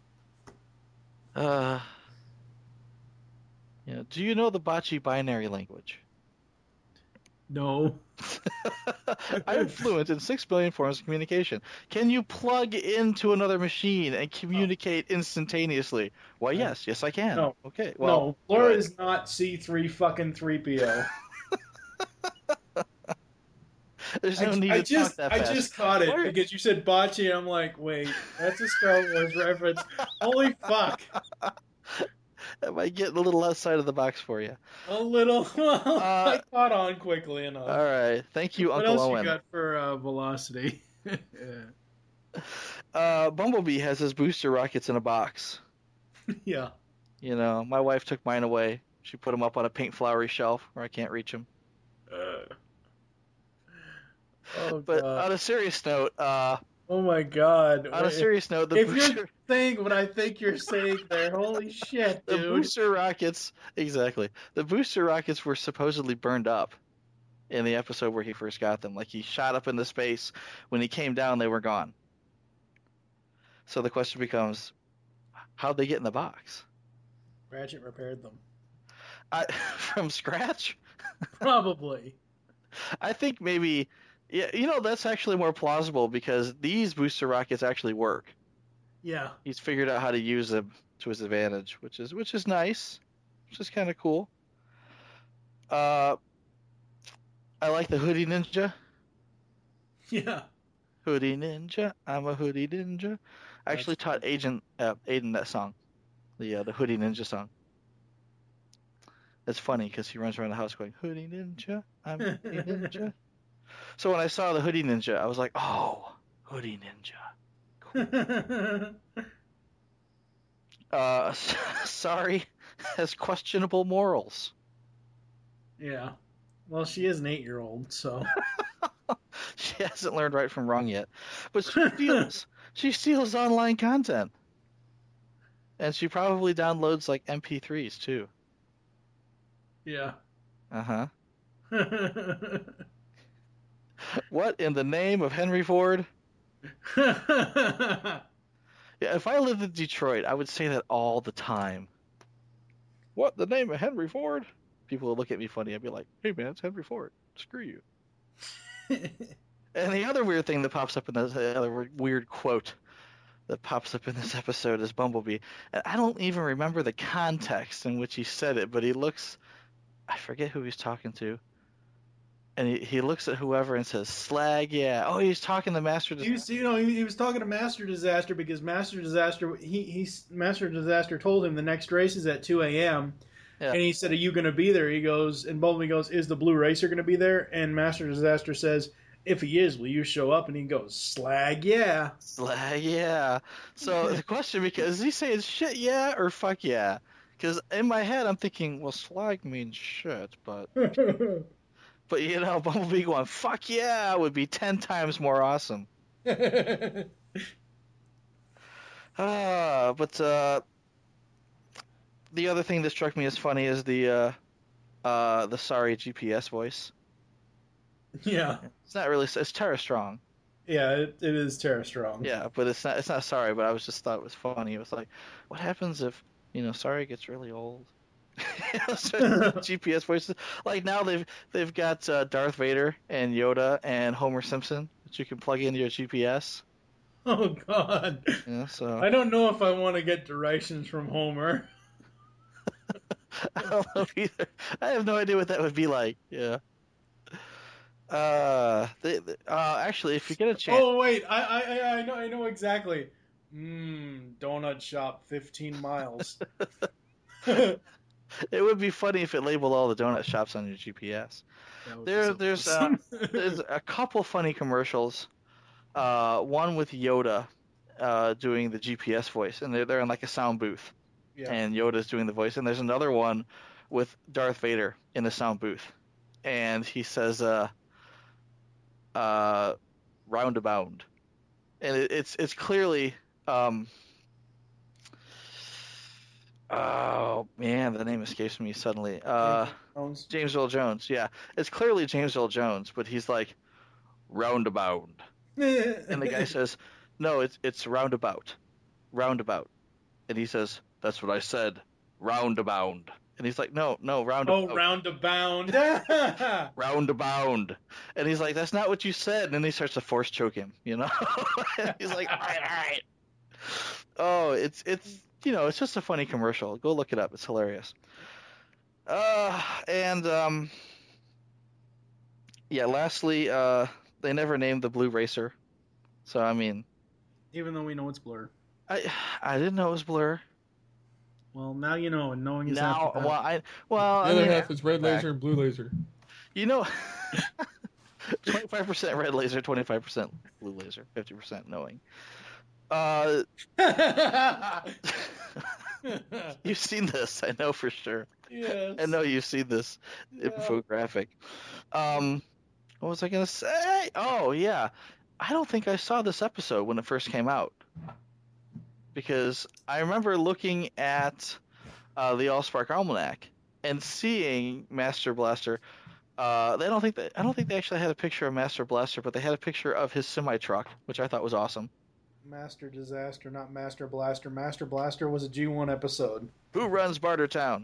Uh, yeah. Do you know the Bocce binary language? No. I'm fluent in six billion forms of communication. Can you plug into another machine and communicate instantaneously? Why, yes, yes, I can. No. Okay. Well, no, Blur good. is not C three fucking three P O. There's no I, need I to just, talk that I fast. just caught it Why are- because you said bocce, and I'm like, wait, that's a Star Wars reference. Holy fuck! Am I getting a little outside of the box for you? A little. Well, Uh, I caught on quickly enough. All right. Thank you, What Uncle else Owen. you got for uh, velocity? yeah. Uh, Bumblebee has his booster rockets in a box. Yeah. You know, my wife took mine away. She put them up on a pink flowery shelf where I can't reach them. Uh, oh But god. on a serious note, uh, Oh my god. on a serious note, the if booster, you're saying what I think you're saying there, holy shit, the dude. booster rockets, exactly. The booster rockets were supposedly burned up in the episode where he first got them. Like he shot up into space. When he came down, they were gone. So the question becomes, how'd they get in the box? Ratchet repaired them. I, from scratch? Probably. I think maybe, yeah, you know, that's actually more plausible because these booster rockets actually work. Yeah. He's figured out how to use them to his advantage, which is which is nice, which is kind of cool. Uh, I like the hoodie ninja. Yeah. Hoodie ninja, I'm a hoodie ninja. I actually taught Agent uh, Aiden that song, the uh, the hoodie ninja song. It's funny because he runs around the house going hoodie ninja, I'm a hoodie ninja. So when I saw the hoodie ninja, I was like, oh, hoodie ninja. Uh, sorry, has questionable morals. Yeah. Well, she is an eight-year-old, so. She hasn't learned right from wrong yet, but she steals. she steals online content, and she probably downloads like M P threes too. Yeah. Uh huh. What in the name of Henry Ford? Yeah, if I lived in Detroit, I would say that all the time. What the name of Henry Ford? People would look at me funny. I'd be like, "Hey man, it's Henry Ford. Screw you." And the other weird thing that pops up in this, the other weird quote that pops up in this episode is Bumblebee. And I don't even remember the context in which he said it, but he looks, I forget who he's talking to. And he, he looks at whoever and says, slag, yeah. Oh, he's talking to Master He was, you know, he, he was talking to Master Disaster because Master Disaster, he, he, Master Disaster told him the next race is at two a.m. Yeah. And he said, "Are you going to be there?" He goes, and Bumblebee goes, "Is the Blue Racer going to be there?" And Master Disaster says, "If he is, will you show up?" And he goes, "Slag, yeah." Slag, yeah. So the question, because is he saying shit, yeah, or fuck, yeah? Because in my head, I'm thinking, well, slag means shit, but, but you know, Bumblebee going, fuck yeah, would be ten times more awesome. Ah, but, uh, the other thing that struck me as funny is the, uh, uh, the sorry G P S voice. Yeah. It's not really, it's Tara Strong. Yeah, it, it is Tara Strong. Yeah, but it's not, it's not sorry, but I was just thought it was funny. It was like, what happens if, you know, sorry gets really old? G P S voices. Like now they've, they've got, uh, Darth Vader and Yoda and Homer Simpson that you can plug into your G P S. Oh, God. Yeah, so. I don't know if I want to get directions from Homer. I don't know either. I have no idea what that would be like. Yeah. Uh, they, they- uh, actually, if you get a chance, Oh wait, I I I- I know I know exactly. Mmm, donut shop, fifteen miles. it would be funny if it labeled all the donut shops on your G P S. That would be There, so there's uh, awesome. there's a couple funny commercials. Uh, one with Yoda, uh, doing the G P S voice, and they're they're in like a sound booth, Yeah. and Yoda's doing the voice. And there's another one with Darth Vader in the sound booth, and he says, uh, uh, roundabout, and it, it's it's clearly, um, oh man, the name escapes me suddenly. Uh, Jones. James Earl Jones, yeah, it's clearly James Earl Jones, but he's like roundabout, and the guy says, no, it's it's roundabout, roundabout, and he says, that's what I said, roundabout. And he's like, no, no, roundabout. Oh, roundabout. Roundabout. And he's like, that's not what you said. And then he starts to force choke him, you know? And he's like, all right, all right. Oh, it's, it's, you know, it's just a funny commercial. Go look it up. It's hilarious. Uh, and, um, yeah, lastly, uh, they never named the Blue Racer. So I mean, Even though we know it's Blur. I I didn't know it was Blur. Well, now you know, and knowing is Now, half the well, battle. I well, The I other mean, half is red back. laser and blue laser. You know, twenty-five percent red laser, twenty-five percent blue laser, fifty percent knowing. Uh, you've seen this, I know for sure. Yes. I know you've seen this infographic. Um, what was I gonna say? Oh yeah, I don't think I saw this episode when it first came out because I remember looking at uh, the Allspark Almanac and seeing Master Blaster. Uh, they don't think that I don't think they actually had a picture of Master Blaster, but they had a picture of his semi truck, which I thought was awesome. Master Disaster, not Master Blaster. Master Blaster was a G one episode. Who runs Bartertown?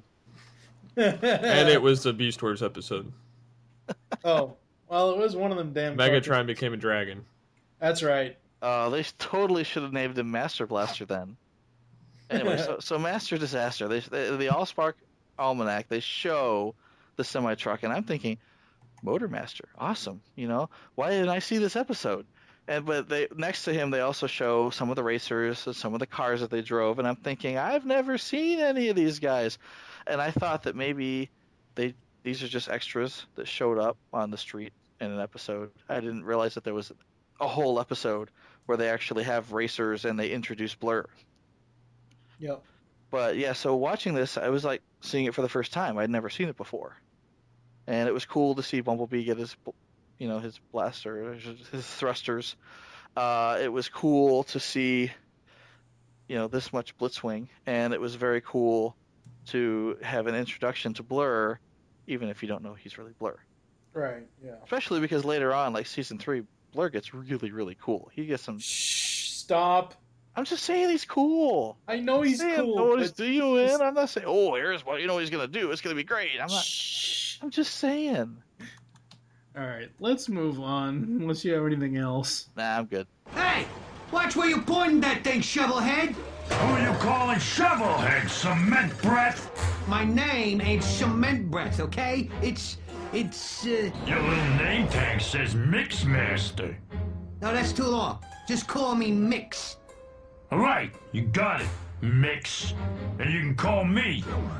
And it was the Beast Wars episode. Oh, well, it was one of them damn. Megatron cartoons. became a dragon. That's right. Uh, they totally should have named him Master Blaster then. Anyway, so, so Master Disaster, they, they the Allspark Almanac, they show the semi truck, and I'm thinking, Motor Master, awesome. You know, why didn't I see this episode? And but they next to him, they also show some of the racers and some of the cars that they drove, and I'm thinking, I've never seen any of these guys, and I thought that maybe they these are just extras that showed up on the street in an episode. I didn't realize that there was a whole episode where they actually have racers and they introduce Blur. Yep. But yeah, so watching this, I was like seeing it for the first time. I'd never seen it before, and it was cool to see Bumblebee get his, you know, his blaster, his thrusters. Uh, it was cool to see, you know, this much Blitzwing, and it was very cool to have an introduction to Blur, even if you don't know he's really Blur. Right. Yeah. Especially because later on, like season three, Blur gets really, really cool. He gets some. Shh. Stop. I'm just saying he's cool. I know he's I cool. know what he's but doing. just- I'm not saying, oh, here's what you know what he's gonna do. It's gonna be great. I'm not. Shh. I'm just saying. All right, let's move on. Unless you have anything else. Nah, I'm good. Hey, watch where you pointing that thing, shovelhead. Who you calling shovelhead, cement breath? My name ain't Cement Breath, okay? It's, it's, uh... Your little name tag says Mixmaster. No, that's too long. Just call me Mix. All right, you got it, Mix. And you can call me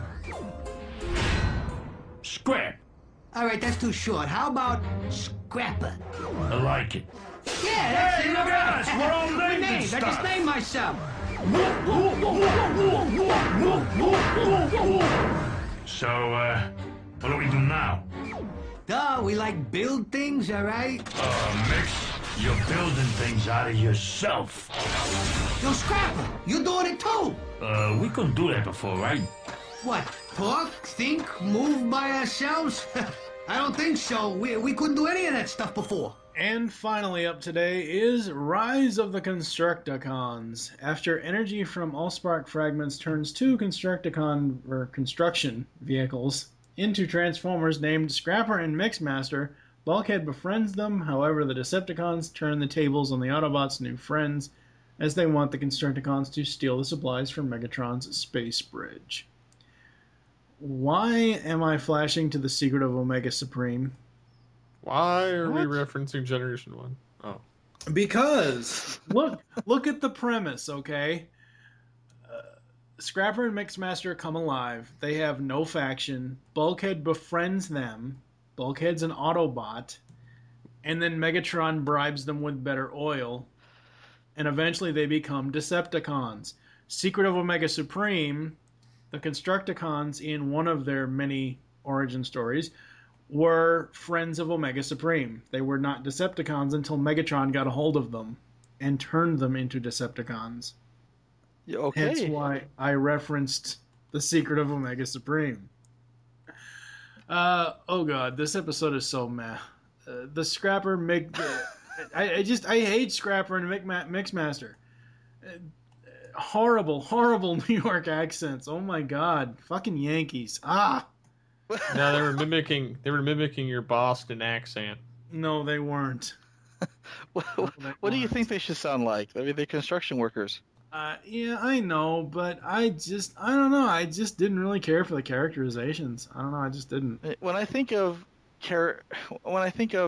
Scrap. All right, that's too short. How about Scrapper? I like it. Yeah, that's Hey, it. look at us. We're all My named and names. I just stuff. named myself. So, uh, what do we do now? Duh, we like build things, all right? Uh, Mix, you're building things out of yourself. Yo, Scrapper, you doing it too? Uh, we couldn't do that before, right? What, talk, think, move by ourselves? I don't think so. We, we couldn't do any of that stuff before. And finally up today is Rise of the Constructicons. After energy from Allspark fragments turns two Constructicon or construction vehicles into Transformers named Scrapper and Mixmaster, Bulkhead befriends them. However, the Decepticons turn the tables on the Autobots' new friends as they want the Constructicons to steal the supplies from Megatron's space bridge. Why am I flashing to the secret of Omega Supreme? Why are What? we referencing Generation One? Oh, Because look, look at the premise, okay? Uh, Scrapper and Mixmaster come alive. They have no faction. Bulkhead befriends them. Bulkhead's an Autobot, and then Megatron bribes them with better oil, and eventually they become Decepticons. Secret of Omega Supreme, the Constructicons in one of their many origin stories were friends of Omega Supreme. They were not Decepticons until Megatron got a hold of them and turned them into Decepticons. Yeah, okay. Hence why I referenced the secret of Omega Supreme. Uh, oh god, this episode is so meh. Uh, the Scrapper Mig... I, I just, I hate Scrapper and Mick, Mixmaster. Uh, horrible, horrible New York accents. Oh my god. Fucking Yankees. Ah! no, they were mimicking. They were mimicking your Boston accent. No, they weren't. what, what do you think they should sound like? I mean, they're construction workers. Uh, yeah, I know, but I just, I don't know. I just didn't really care for the characterizations. I don't know. I just didn't. When I think of char- when I think of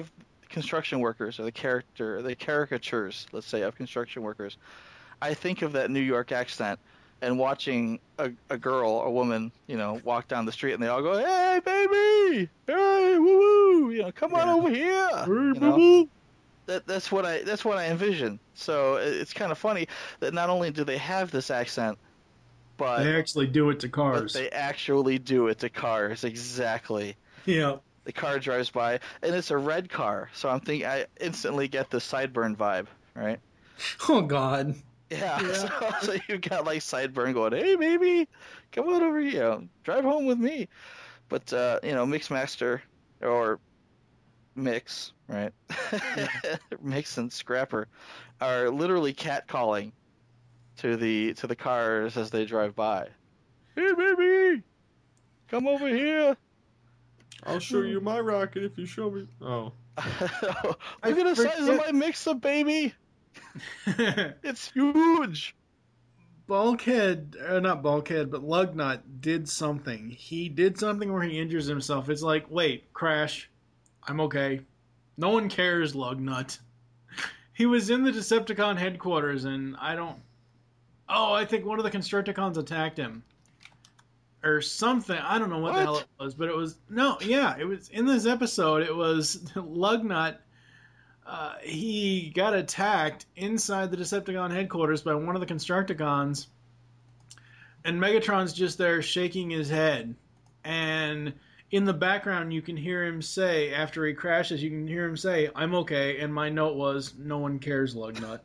construction workers or the character, the caricatures, let's say, of construction workers, I think of that New York accent and watching a, a girl, a woman, you know, walk down the street and they all go, "Hey, baby! Hey, woo woo! You know, come on over here!" You know? That that's what I that's what I envision. So it- it's kind of funny that not only do they have this accent, but They actually do it to but cars. they actually do it to cars. Exactly. Yeah. The car drives by, and it's a red car, so I'm thinking I instantly get the Sideburn vibe, right? Oh God. Yeah. So, so you've got like Sideburn going, "Hey, baby, come on over here, drive home with me." But uh, you know, Mixmaster or Mix, right? Mix and Scrapper are literally catcalling to the to the cars as they drive by. "Hey, baby, come over here." I'll show you my rocket if you show me. Oh. Look at the size of my mix-up, baby. It's huge. Bulkhead, uh, not Bulkhead, but Lugnut did something. He did something where he injures himself. It's like, wait, Crash, I'm okay. No one cares, Lugnut. He was in the Decepticon headquarters, and I don't... Oh, I think one of the Constructicons attacked him. Or something. I don't know what, What? the hell it was, but it was... No, yeah, it was... In this episode, it was Lugnut... Uh, he got attacked inside the Decepticon headquarters by one of the Constructicons, and Megatron's just there shaking his head. And in the background, you can hear him say, after he crashes, you can hear him say, "I'm okay," and my note was, "No one cares, Lugnut."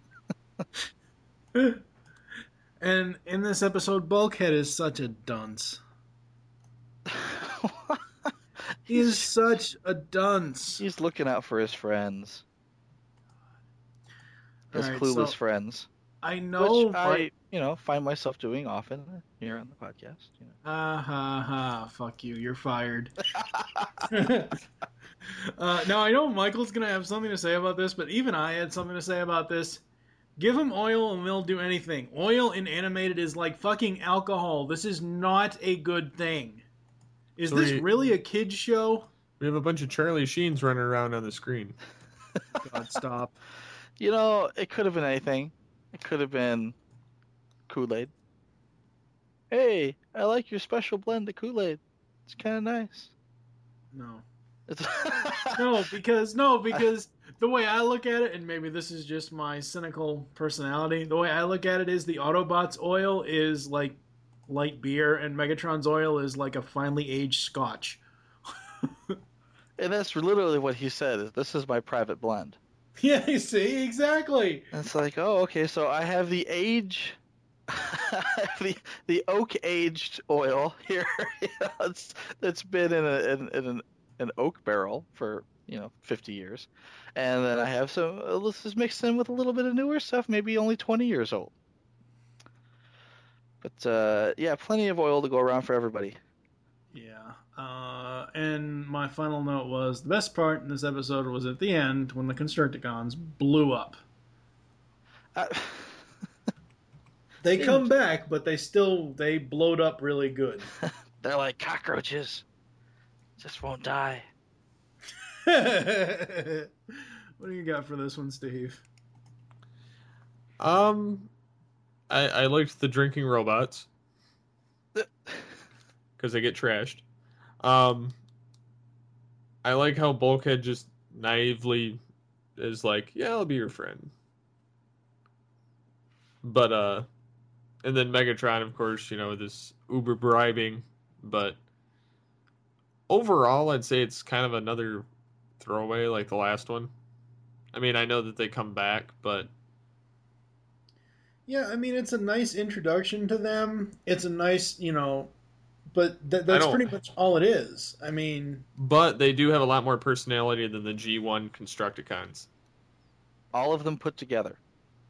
And in this episode, Bulkhead is such a dunce. He is such a dunce. He's looking out for his friends. His All right, clueless so- friends. I know. Which I, you know, find myself doing often here on the podcast. You know. Ah ha ha! Fuck you! You're fired. uh, now I know Michael's gonna have something to say about this, but even I had something to say about this. Give them oil and they'll do anything. Oil in animated is like fucking alcohol. This is not a good thing. Is So this we- really a kids show? We have a bunch of Charlie Sheens running around on the screen. God, stop. You know, it could have been anything. It could have been Kool-Aid. Hey, I like your special blend of Kool-Aid. It's kind of nice. No. It's No, because no, because the way I look at it, and maybe this is just my cynical personality, the way I look at it is the Autobots oil is like light beer, and Megatron's oil is like a finely aged scotch. And that's literally what he said. Is this is my private blend. Yeah, you see, exactly. And it's like, oh, okay, so I have the age, the the oak aged oil here. You know, it's it's been in a in, in an, an oak barrel for you know fifty years, and then I have some. Uh, this is mixed in with a little bit of newer stuff, maybe only twenty years old. But uh, yeah, plenty of oil to go around for everybody. Yeah. Uh, and my final note was the best part in this episode was at the end when the Constructicons blew up. Uh, They come back, but they still they blowed up really good. They're like cockroaches, just won't die. What do you got for this one, Steve? Um, I I liked the drinking robots because they get trashed. Um, I like how Bulkhead just naively is like, "Yeah, I'll be your friend." But uh, and then Megatron, of course, you know, this uber bribing. But overall, I'd say it's kind of another throwaway like the last one. I mean, I know that they come back, but Yeah, I mean, it's a nice introduction to them. It's a nice, you know, but th- I that's don't- pretty much all it is. I mean, but they do have a lot more personality than the G one Constructicons. All of them put together.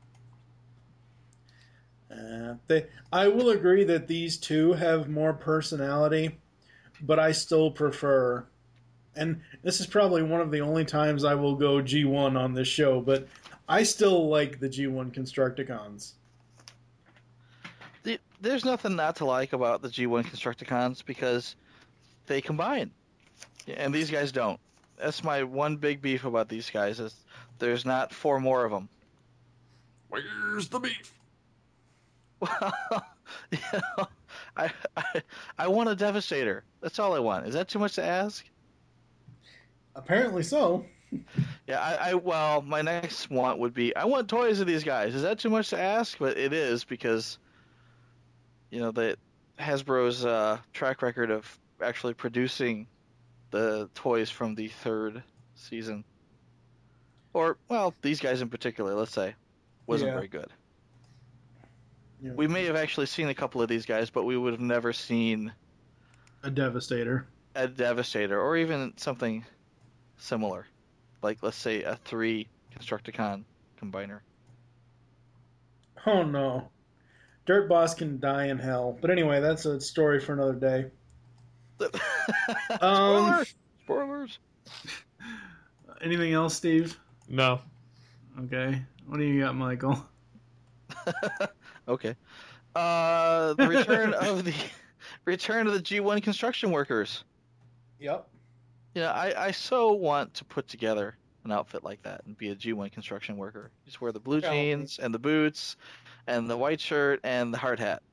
uh, they, I will agree that these two have more personality, but I still prefer, and this is probably one of the only times I will go G one on this show, but I still like the G one Constructicons. The, there's nothing not to like about the G one Constructicons because they combine, and these guys don't. that's my one big beef about these guys is there's not four more of them. Where's the beef? Well, you know, I, I I want a Devastator. That's all I want. Is that too much to ask? Apparently so. Yeah, I, I well, my next want would be I want toys of these guys. Is that too much to ask? But it is because, you know, the Hasbro's uh, track record of actually producing the toys from the third season, or well, these guys in particular, let's say, wasn't Yeah. very good. Yeah. We may have actually seen a couple of these guys, but we would have never seen A Devastator. a Devastator or even something similar, like let's say a three Constructicon combiner. Oh no. Dirt Boss can die in hell. But anyway, that's a story for another day. um, Spoilers! Spoilers! Anything else, Steve? No. Okay. What do you got, Michael? Okay. Uh, the return of the return of the G one construction workers. Yep. You know, I, I so want to put together an outfit like that and be a G one construction worker. Just wear the blue Yeah. jeans and the boots and the white shirt and the hard hat.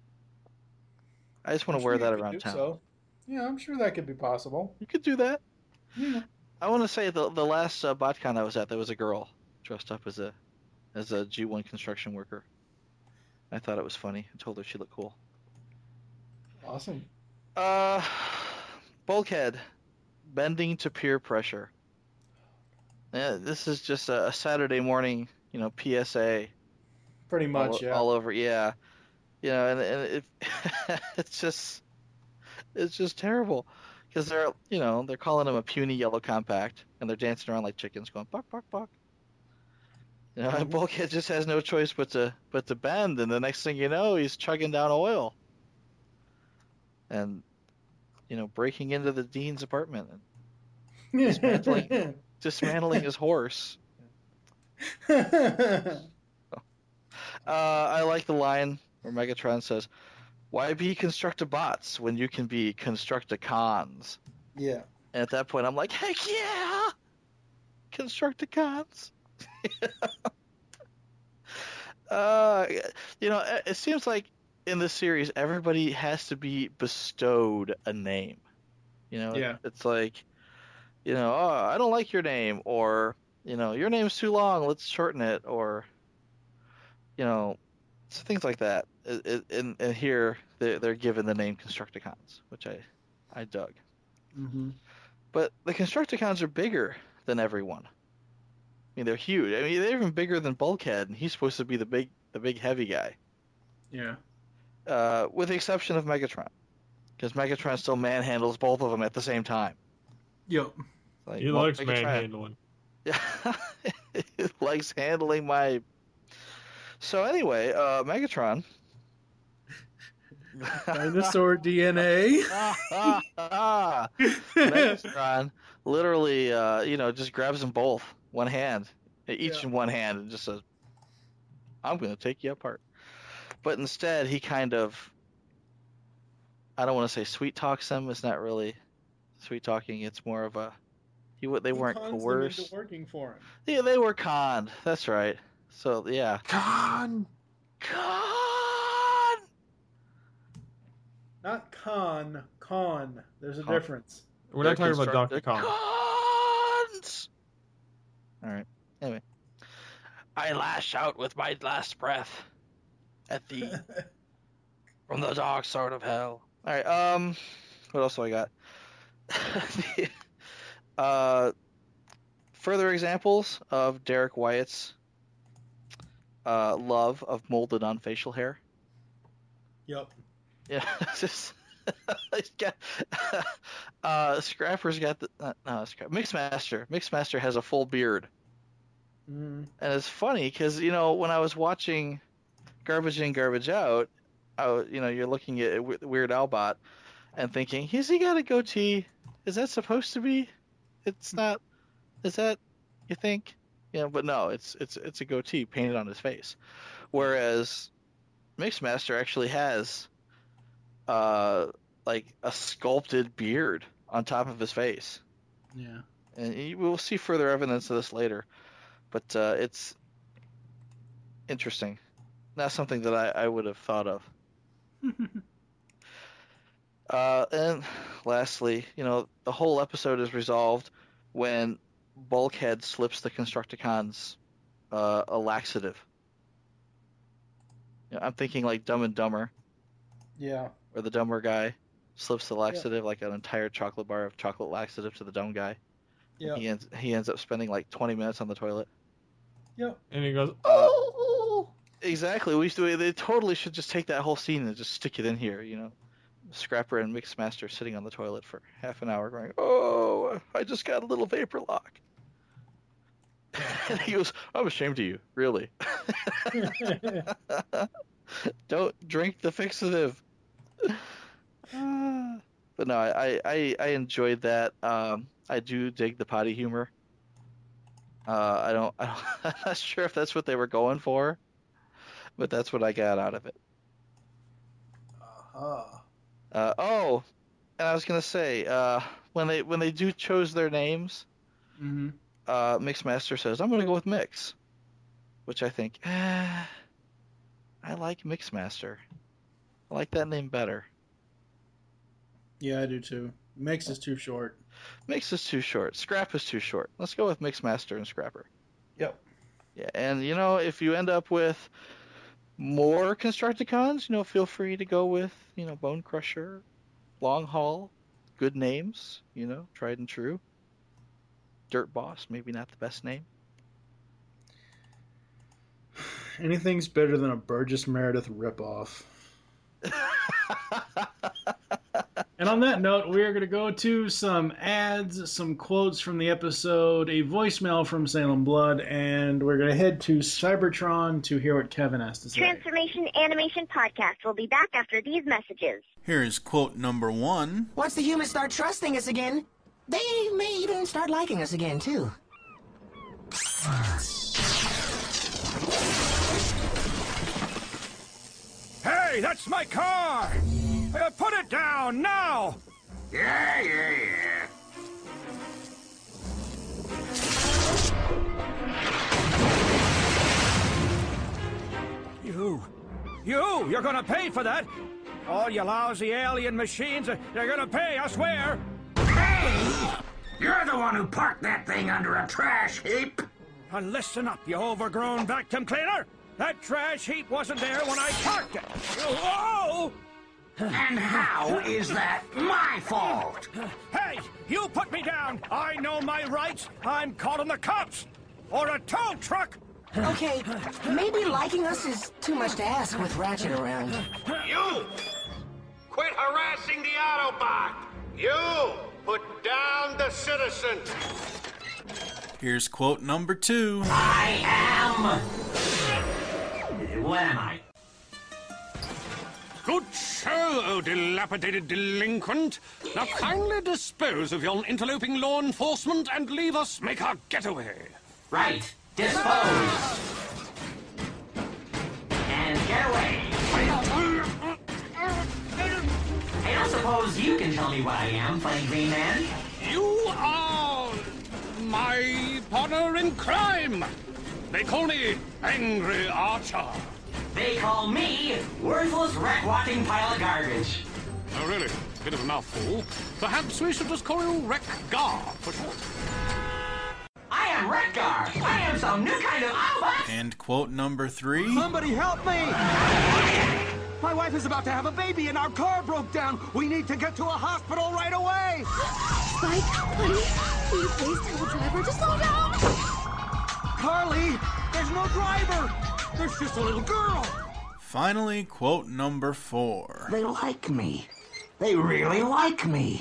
I just want I'm to sure wear you that could around do town. so. Yeah, I'm sure that could be possible. You could do that. Yeah. I want to say the the last uh, BotCon I was at, there was a girl dressed up as a as a G one construction worker. I thought it was funny. I told her she looked cool. Awesome. Uh, Bulkhead, bending to peer pressure. Yeah, this is just a, a Saturday morning, you know, P S A. Pretty much, all, yeah. all over, yeah. You know, and, and it, it's just, it's just terrible because they're, you know, they're calling him a puny yellow compact, and they're dancing around like chickens, going bark, bark, bark. You know, and Bulkhead just has no choice but to but to bend, and the next thing you know, he's chugging down oil, and you know, breaking into the dean's apartment and dismantling, dismantling his horse. Uh, I like the line where Megatron says, "Why be Constructibots when you can be Constructicons?" Yeah. And at that point, I'm like, "Heck yeah, Constructicons!" uh, you know, it it seems like in this series, everybody has to be bestowed a name. You know, Yeah. it's like, you know, oh, I don't like your name, or you know, your name's too long, let's shorten it, or you know, so things like that. It, it, and, and here they're, they're given the name Constructicons, which I, I dug. Mm-hmm. But the Constructicons are bigger than everyone. I mean, they're huge. I mean, they're even bigger than Bulkhead, and he's supposed to be the big, the big heavy guy. Yeah. Uh, with the exception of Megatron, because Megatron still manhandles both of them at the same time. Yep. Like, He well, likes Megatron- manhandling. Yeah, he likes handling my. So anyway, uh, Megatron. Dinosaur D N A. Megatron literally, uh, you know, just grabs them both, one hand, each Yeah. in one hand, and just says, "I'm going to take you apart." But instead, he kind of, I don't want to say sweet talks them. It's not really sweet talking. It's more of a, he would they He weren't cons them coerced. into working for him. Yeah, they were conned. That's right. So yeah, Con. con. Not con, con. There's a Con. difference. We're not They're talking about Donkey constructed Kong. Cons. All right. Anyway, I lash out with my last breath at the from the dark side of hell. All right. Um, what else do I got? uh, further examples of Derek Wyatt's uh, love of molded on facial hair. Yep. Yeah, it's just he's got, uh, Scrapper's got the uh, no Scrap Mixmaster. Mixmaster has a full beard, Mm. and it's funny because you know when I was watching Garbage In, Garbage Out, I, was- you know you're looking at W- Weird Albot and thinking, has he got a goatee? Is that supposed to be? It's not. Is that you think? You know, but no, it's it's it's a goatee painted on his face, whereas Mixmaster actually has uh like a sculpted beard on top of his face. Yeah. and you, we'll see further evidence of this later. But uh, it's interesting. Not something that I, I would have thought of. uh, and lastly, you know, the whole episode is resolved when Bulkhead slips the Constructicons uh, a laxative. You know, I'm thinking like Dumb and Dumber, Yeah. where the dumber guy slips the laxative, like an entire chocolate bar of chocolate laxative to the dumb guy. Yeah. He ends he ends up spending like twenty minutes on the toilet. Yep. And he goes, Uh, exactly. We used to. They totally should just take that whole scene and just stick it in here. You know, Scrapper and Mixmaster sitting on the toilet for half an hour, going, "Oh, I just got a little vapor lock." And he goes, "I'm ashamed of you, really. Don't drink the fixative." Uh, but no, I, I, I enjoyed that. Um, I do dig the potty humor. Uh, I don't, I don't, I'm not sure if that's what they were going for, but that's what I got out of it. Uh-huh. Uh, oh, and I was gonna say, uh, when they when they do chose their names, Mm-hmm. uh, Mixmaster says, "I'm gonna go with Mix," which I think, eh, I like Mixmaster. I like that name better. Yeah, I do too. Mix is too short. Mix is too short. Scrap is too short. Let's go with Mixmaster and Scrapper. Yep. Yeah, and you know, if you end up with more Constructicons, you know, feel free to go with, you know, Bone Crusher, Long Haul, good names, you know, tried and true. Dirt Boss, maybe not the best name. Anything's better than a Burgess Meredith ripoff. And on that note, we're going to go to some ads, some quotes from the episode, a voicemail from Salem Blood, and we're going to head to Cybertron to hear what Kevin has to say. Transformation Animation Podcast will be back after these messages. Here's quote number one. Once the humans start trusting us again, they may even start liking us again, too. Hey, that's my car! Uh, put it down, now! Yeah, yeah, yeah. You, you, you're gonna pay for that! All you lousy alien machines, uh, they're gonna pay, I swear! Hey! You're the one who parked that thing under a trash heap! And listen up, you overgrown vacuum cleaner! That trash heap wasn't there when I parked it! Whoa! And how is that my fault? Hey, you put me down! I know my rights! I'm calling the cops! Or a tow truck! Okay, maybe liking us is too much to ask with Ratchet around. You! Quit harassing the Autobot! You! Put down the citizen! Here's quote number two. I am... What am I? Good show, oh dilapidated delinquent. Now kindly dispose of your interloping law enforcement and leave us make our getaway. Right. Dispose. And get away. I don't suppose you can tell me what I am, funny green man. You are my partner in crime. They call me Angry Archer. They call me worthless rat-walking pile of garbage. Oh, really? Bit of a mouthful. Perhaps we should just call you Wreck-Gar for short. I am Wreck-Gar. I am some new kind of Autobot. And quote number three. Somebody help me! My wife is about to have a baby and our car broke down. We need to get to a hospital right away. Spike, honey, will you please tell the driver to slow down? Carly, there's no driver. There's just a little girl. Finally, quote number four. They like me. They really like me.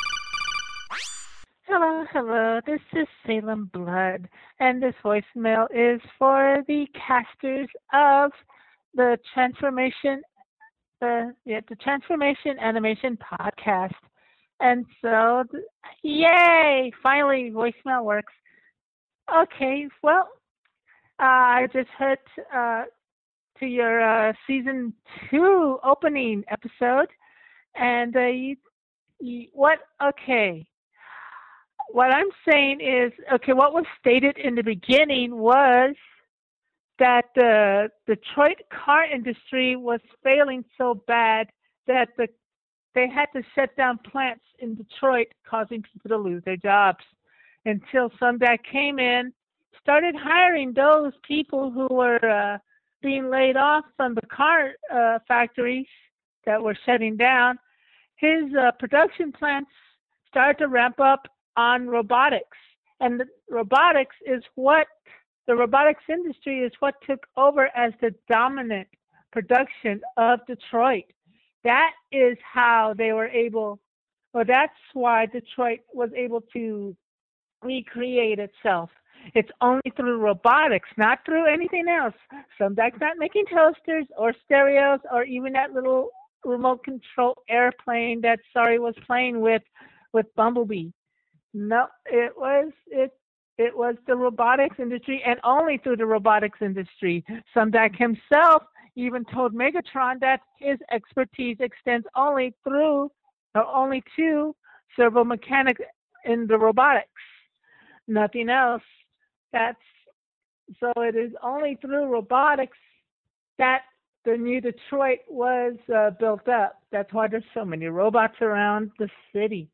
Hello, hello. This is Salem Blood, and this voicemail is for the casters of the Transformation, the yeah, the Transformation Animation Podcast. And so, yay! Finally, voicemail works. Okay, well, uh, I just heard uh, to your uh, season two opening episode, and uh, you, you, what? Okay. what I'm saying is, okay, what was stated in the beginning was that the Detroit car industry was failing so bad that the they had to shut down plants in Detroit, causing people to lose their jobs. Until Sumdac came in, started hiring those people who were uh, being laid off from the car uh, factories that were shutting down. His uh, production plants started to ramp up on robotics. And the robotics is what, the robotics industry is what took over as the dominant production of Detroit. That is how they were able, or that's why Detroit was able to recreate itself. It's only through robotics, not through anything else. Sumdac's not making toasters or stereos or even that little remote control airplane that Sorry was playing with with Bumblebee. No, it was it it was the robotics industry, and only through the robotics industry. Sumdac himself even told Megatron that his expertise extends only through or only to servo mechanics in the robotics. Nothing else. That's so it is only through robotics that the new Detroit was uh, built up. That's why there's so many robots around the city.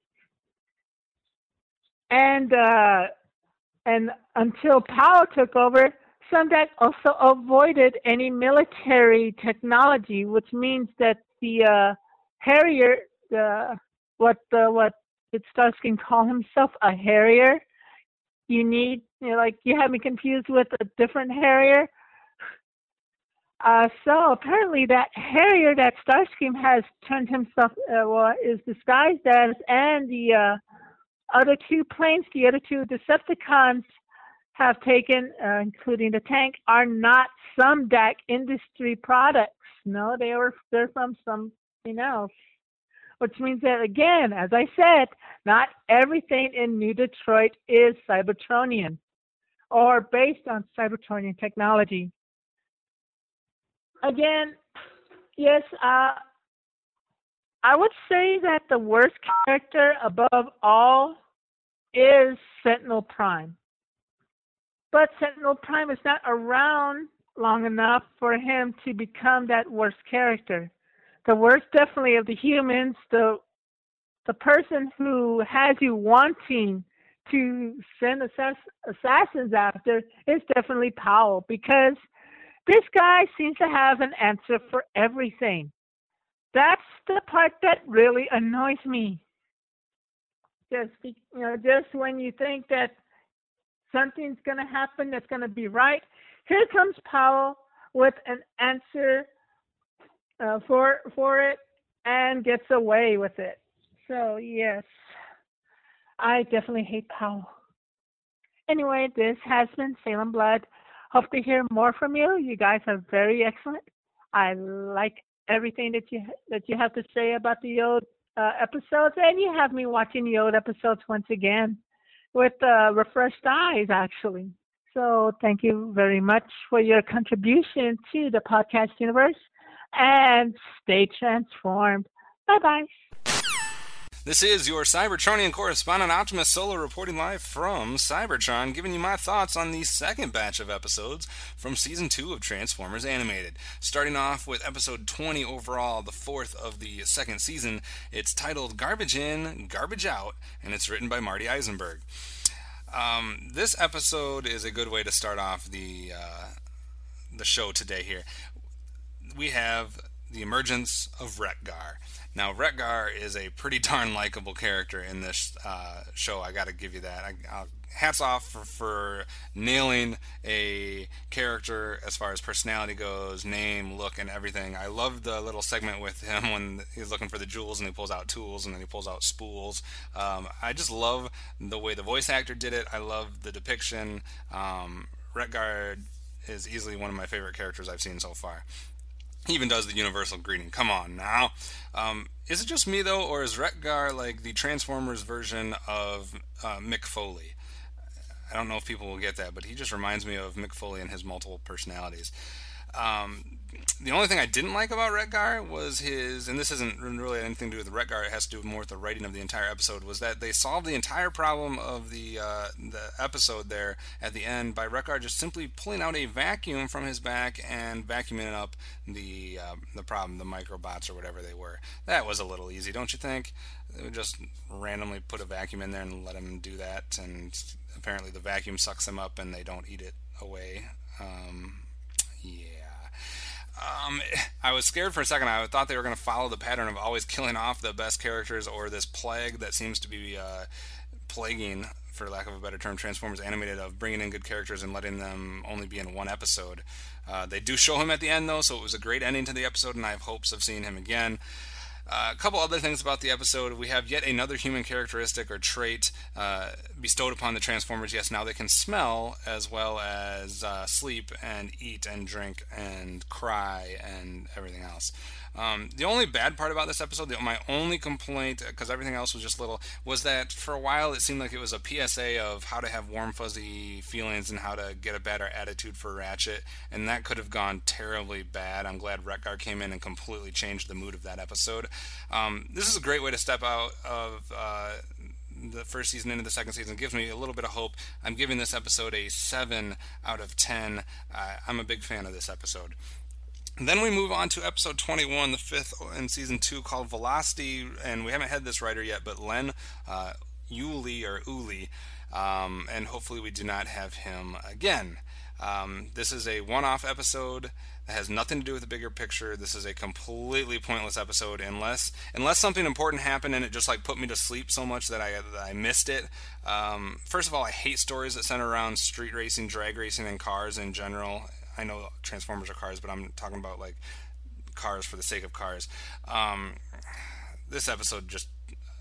And uh, and until Powell took over, Sumdac also avoided any military technology, which means that the uh, Harrier, the what the what did Starscream call himself, a Harrier? You need, you know, like you have me confused with a different Harrier. Uh, so apparently that Harrier that Starscream has turned himself, uh, well, is disguised as, and the uh, other two planes, the other two Decepticons have taken, uh, including the tank, are not Sumdac industry products. No, they were they're from something else. Which means that, again, as I said, not everything in New Detroit is Cybertronian or based on Cybertronian technology. Again, yes, uh, I would say that the worst character above all is Sentinel Prime. But Sentinel Prime is not around long enough for him to become that worst character. The worst, definitely, of the humans, the the person who has you wanting to send assass- assassins after is definitely Powell, because this guy seems to have an answer for everything. That's the part that really annoys me. Just you know, just when you think that something's going to happen that's going to be right, here comes Powell with an answer Uh, for for it and gets away with it. So yes, I definitely hate Powell. Anyway, this has been Salem Blood. Hope to hear more from you. You guys are very excellent. I like everything that you that you have to say about the Yod uh, episodes, and you have me watching Yod episodes once again with uh, refreshed eyes, actually. So thank you very much for your contribution to the podcast universe. And stay transformed. Bye-bye. This is your Cybertronian correspondent, Optimus Solo, reporting live from Cybertron, giving you my thoughts on the second batch of episodes from Season two of Transformers Animated. Starting off with Episode twenty overall, the fourth of the second season. It's titled Garbage In, Garbage Out, and it's written by Marty Eisenberg. Um, this episode is a good way to start off the uh, the show today here. We have the emergence of Wreck-Gar. Now, Wreck-Gar is a pretty darn likable character in this uh, show. I got to give you that. I, I'll, hats off for, for nailing a character as far as personality goes, name, look, and everything. I love the little segment with him when he's looking for the jewels and he pulls out tools and then he pulls out spools. Um, I just love the way the voice actor did it. I love the depiction. Um, Wreck-Gar is easily one of my favorite characters I've seen so far. He even does the universal greeting. Come on now. Um, is it just me, though, or is Wreck-Gar like the Transformers version of uh, Mick Foley? I don't know if people will get that, but he just reminds me of Mick Foley and his multiple personalities. Um, the only thing I didn't like about Retgar was his, and this isn't really anything to do with Retgar, it has to do more with the writing of the entire episode, was that they solved the entire problem of the uh, the episode there at the end by Retgar just simply pulling out a vacuum from his back and vacuuming up the uh, the problem, the microbots or whatever they were. That was a little easy, don't you think? They would just randomly put a vacuum in there and let him do that, and apparently the vacuum sucks them up and they don't eat it away. Um, yeah. Um, I was scared for a second. I thought they were going to follow the pattern of always killing off the best characters, or this plague that seems to be uh, plaguing, for lack of a better term, Transformers Animated, of bringing in good characters and letting them only be in one episode. Uh, they do show him at the end, though, so it was a great ending to the episode, and I have hopes of seeing him again. Uh, a couple other things about the episode. We have yet another human characteristic or trait uh, bestowed upon the Transformers. Yes, now they can smell as well as uh, sleep and eat and drink and cry and everything else. Um, the only bad part about this episode, the, my only complaint, because everything else was just little, was that for a while it seemed like it was a P S A of how to have warm, fuzzy feelings and how to get a better attitude for Ratchet, and that could have gone terribly bad. I'm glad Retgar came in and completely changed the mood of that episode. Um, this is a great way to step out of uh, the first season into the second season. It gives me a little bit of hope. I'm giving this episode a seven out of ten. Uh, I'm a big fan of this episode. Then we move on to episode twenty-one, the fifth in season two, called Velocity, and we haven't had this writer yet, but Len uh, Uli or Uli, um, and hopefully we do not have him again. Um, this is a one-off episode that has nothing to do with the bigger picture. This is a completely pointless episode unless unless something important happened and it just like put me to sleep so much that I that I missed it. Um, first of all, I hate stories that center around street racing, drag racing, and cars in general. I know Transformers are cars, but I'm talking about like cars for the sake of cars. Um, this episode just,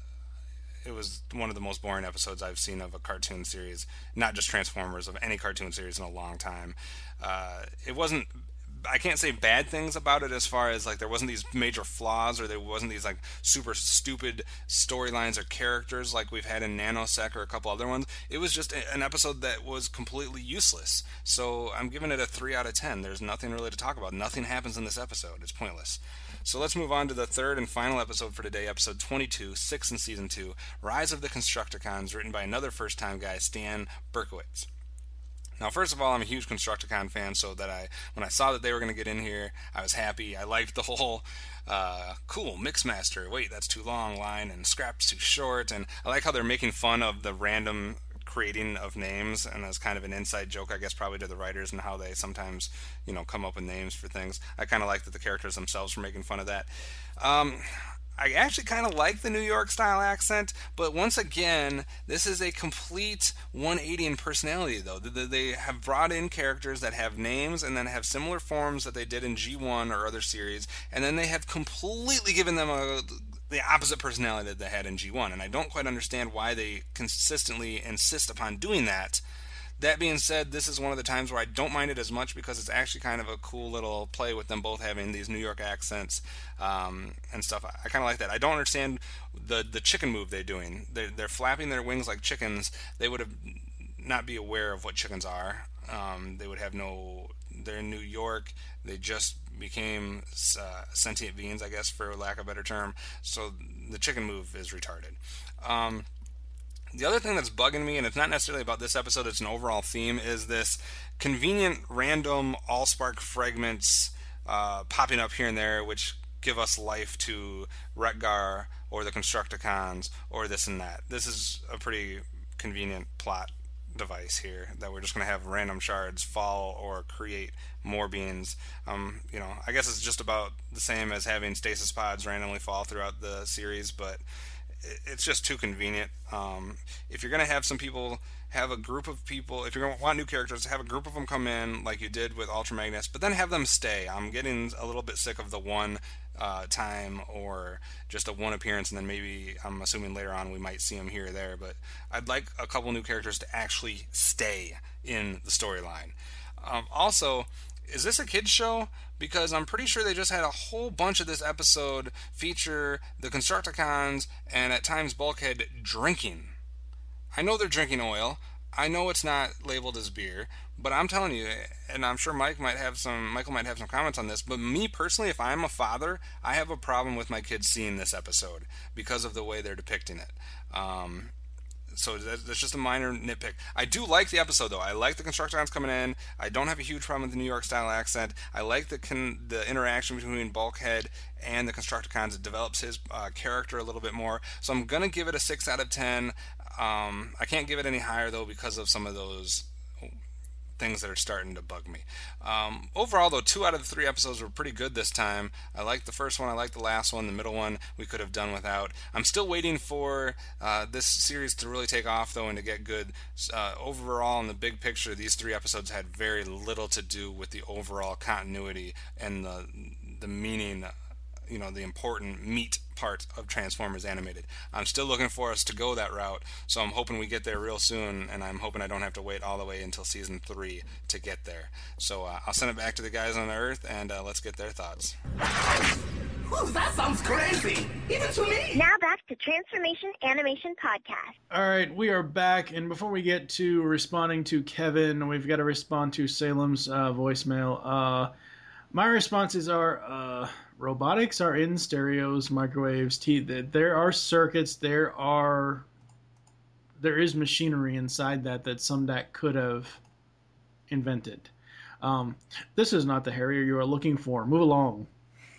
it was one of the most boring episodes I've seen of a cartoon series, not just Transformers, of any cartoon series in a long time. Uh, it wasn't, I can't say bad things about it as far as like there wasn't these major flaws or there wasn't these like super stupid storylines or characters like we've had in Nanosec or a couple other ones. It was just an episode that was completely useless. So I'm giving it a three out of ten. There's nothing really to talk about. Nothing happens in this episode. It's pointless. So let's move on to the third and final episode for today, episode twenty-two, six in season two, Rise of the Constructicons, written by another first-time guy, Stan Berkowitz. Now, first of all, I'm a huge Constructicon fan, so that I, when I saw that they were going to get in here, I was happy. I liked the whole, uh, cool, Mixmaster, wait, that's too long line, and Scrap's too short, and I like how they're making fun of the random creating of names, and as kind of an inside joke, I guess, probably to the writers and how they sometimes, you know, come up with names for things. I kind of like that the characters themselves were making fun of that. Um... I actually kind of like the New York style accent, but once again, this is a complete one eighty in personality, though. They have brought in characters that have names and then have similar forms that they did in G one or other series, and then they have completely given them a, the opposite personality that they had in G one, and I don't quite understand why they consistently insist upon doing that. That being said, this is one of the times where I don't mind it as much because it's actually kind of a cool little play with them both having these New York accents um, and stuff. I, I kind of like that. I don't understand the the chicken move they're doing. They're, they're flapping their wings like chickens. They would have not be aware of what chickens are. Um, they would have no... They're in New York. They just became uh, sentient beings, I guess, for lack of a better term. So the chicken move is retarded. Um... The other thing that's bugging me, and it's not necessarily about this episode, it's an overall theme, is this convenient, random, Allspark fragments uh, popping up here and there, which give us life to Retgar or the Constructicons or this and that. This is a pretty convenient plot device here, that we're just going to have random shards fall or create more beings. Um, you know, I guess it's just about the same as having stasis pods randomly fall throughout the series, but it's just too convenient. Um, if you're going to have some people, have a group of people, if you're going to want new characters, have a group of them come in like you did with Ultra Magnus, but then have them stay. I'm getting a little bit sick of the one uh, time or just a one appearance, and then maybe, I'm assuming later on we might see them here or there, but I'd like a couple new characters to actually stay in the storyline. Um, also, is this a kid's show? Because I'm pretty sure they just had a whole bunch of this episode feature the Constructicons and at times Bulkhead drinking. I know they're drinking oil, I know it's not labeled as beer, but I'm telling you, and I'm sure Mike might have some, Michael might have some comments on this, but me personally, if I'm a father, I have a problem with my kids seeing this episode because of the way they're depicting it. Um, so that, that's just a minor nitpick. I do like the episode, though. I like the Constructicons coming in. I don't have a huge problem with the New York style accent. I like the con- the interaction between Bulkhead and the Constructicons. It develops his uh, character a little bit more. So I'm going to give it a six out of ten. Um, I can't give it any higher, though, because of some of those things that are starting to bug me. Um, overall, though, two out of the three episodes were pretty good this time. I liked the first one. I liked the last one. The middle one we could have done without. I'm still waiting for uh, this series to really take off, though, and to get good. Uh, overall, in the big picture, these three episodes had very little to do with the overall continuity and the the meaning, you know, the important meat part of Transformers Animated. I'm still looking for us to go that route, so I'm hoping we get there real soon, and I'm hoping I don't have to wait all the way until season three to get there. So uh, I'll send it back to the guys on Earth, and uh, let's get their thoughts. Ooh, that sounds crazy, even to me. Now back to Transformation Animation Podcast. All right, we are back, and before we get to responding to Kevin, we've got to respond to Salem's uh, voicemail. Uh, my responses are... Uh, robotics are in stereos, microwaves, T. There are circuits. There are, there is machinery inside that that Sumdac could have invented. Um, this is not the Harrier you are looking for. Move along.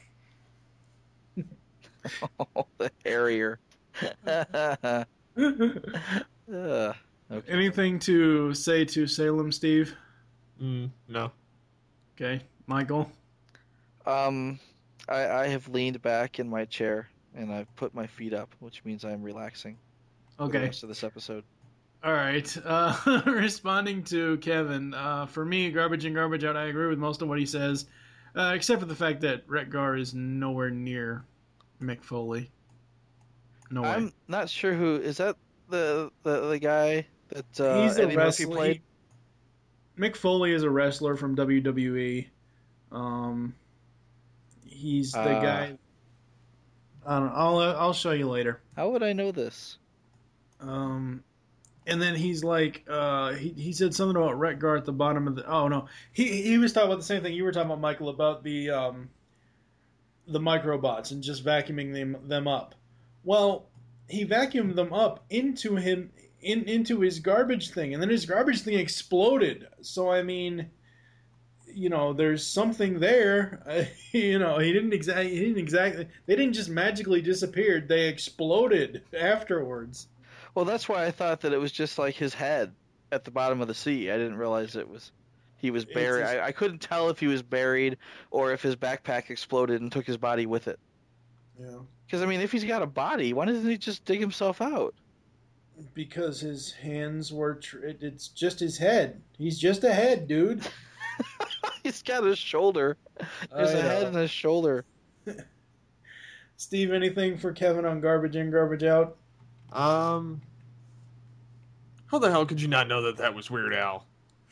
Oh, the Harrier. uh, okay. Anything to say to Salem, Steve? Mm, no. Okay, Michael. Um. I, I have leaned back in my chair and I've put my feet up, which means I'm relaxing. Okay. For the rest of this episode. All right. Uh, responding to Kevin, uh, for me, Garbage in, Garbage Out, I agree with most of what he says, uh, except for the fact that Retgar is nowhere near Mick Foley. No way. I'm not sure who is that. The the, the guy that uh, He's a Eddie Murphy wrestler. played. Mick Foley is a wrestler from W W E. Um. He's the Uh, guy. I don't know. I'll uh, I'll show you later. How would I know this? Um, and then he's like, uh, he he said something about Retgar at the bottom of the. Oh no, he he was talking about the same thing you were talking about, Michael, about the um, the microbots and just vacuuming them them up. Well, he vacuumed them up into him in into his garbage thing, and then his garbage thing exploded. So I mean. You know, there's something there. Uh, you know, he didn't exactly. He didn't exactly. They didn't just magically disappear. They exploded afterwards. Well, that's why I thought that it was just like his head at the bottom of the sea. I didn't realize it was he was buried. It's just- I, I couldn't tell if he was buried or if his backpack exploded and took his body with it. Yeah. Because I mean, if he's got a body, why doesn't he just dig himself out? Because his hands were. Tr- it- it's just his head. He's just a head, dude. He's got his shoulder. There's I a head know. and a shoulder. Steve, anything for Kevin on Garbage In, Garbage Out? Um, how the hell could you not know that that was Weird Al?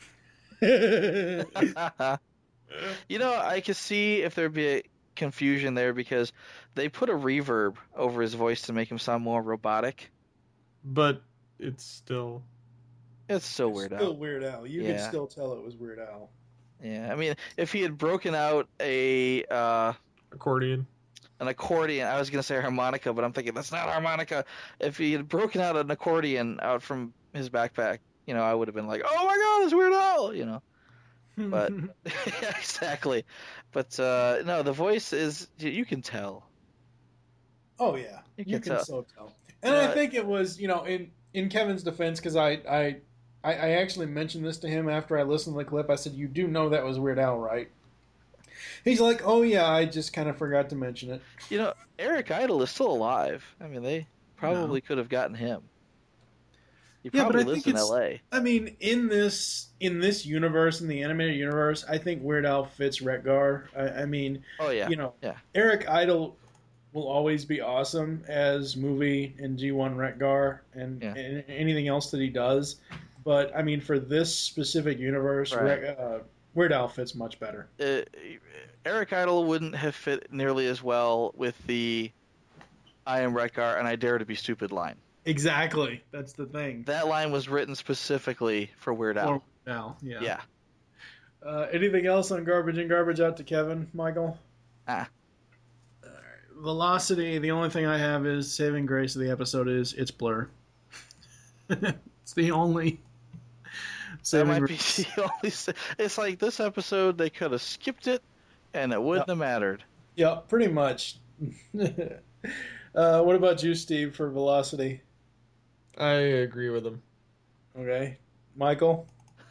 You know, I could see if there'd be a confusion there because they put a reverb over his voice to make him sound more robotic. But it's still... It's still Weird Still Al. Weird Al. You Yeah. could still tell it was Weird Al. Yeah, I mean, if he had broken out a uh, accordion, an accordion, I was gonna say harmonica, but I'm thinking that's not harmonica. If he had broken out an accordion out from his backpack, you know, I would have been like, "Oh my God, it's Weird Al," you know. But yeah, exactly. But uh, no, the voice is you can tell. Oh yeah, You you can can tell. so tell. And Uh, I think it was, you know, in in Kevin's defense, because I, I I I actually mentioned this to him after I listened to the clip. I said, "You do know that was Weird Al, right?" He's like, "Oh yeah, I just kind of forgot to mention it." You know, Eric Idle is still alive. I mean, they probably could have gotten him. He Yeah, but probably I lives think in it's. L A. I mean, in this in this universe, in the animated universe, I think Weird Al fits Retgar. I, I mean, Oh yeah, you know, yeah. Eric Idle will always be awesome as movie and G one Retgar and, Yeah. and anything else that he does. But I mean, for this specific universe, Right. Ret- uh, Weird Al fits much better. Uh, Eric Idle wouldn't have fit nearly as well with the "I am Retgar and I dare to be stupid" line. Exactly. That's the thing. That line was written specifically for Weird Al. Or Al, yeah. Yeah. Uh, anything else on Garbage In, Garbage Out to Kevin, Michael? Ah. Velocity, the only thing I have is saving grace of the episode is it's Blur. It's the only saving That might grace. be the only. sa- It's like this episode, they could have skipped it, and it wouldn't Yep. have mattered. Yeah, pretty much. uh, what about you, Steve, for Velocity? I agree with him. Okay. Michael?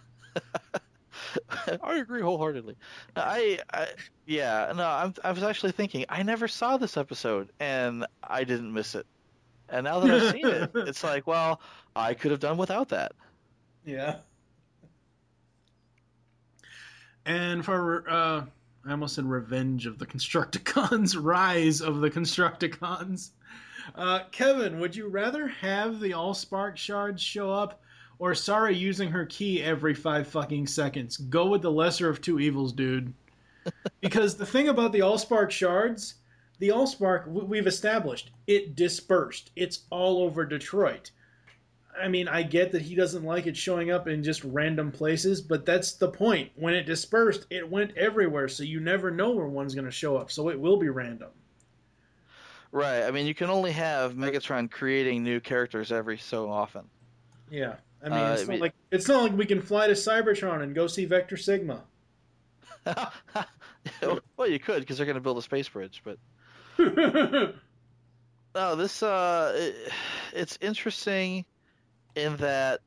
I agree wholeheartedly. I, I yeah, no, I'm, I was actually thinking, I never saw this episode, and I didn't miss it. And now that I've seen it, it's like, well, I could have done without that. Yeah. And for, uh, I almost said Revenge of the Constructicons, Rise of the Constructicons. Uh, Kevin, would you rather have the Allspark shards show up, or Sarah using her key every five fucking seconds? Go with the lesser of two evils, dude. Because the thing about the Allspark shards, the Allspark, w- we've established, it dispersed. It's all over Detroit. I mean, I get that he doesn't like it showing up in just random places, but that's the point. When it dispersed, it went everywhere, so you never know where one's going to show up, so it will be random. Right. I mean, you can only have Megatron creating new characters every so often. Yeah. I mean, Uh, it's, I not mean- like, it's not like we can fly to Cybertron and go see Vector Sigma. Well, you could, because they're going to build a space bridge, but... No, this, uh, it, it's interesting in that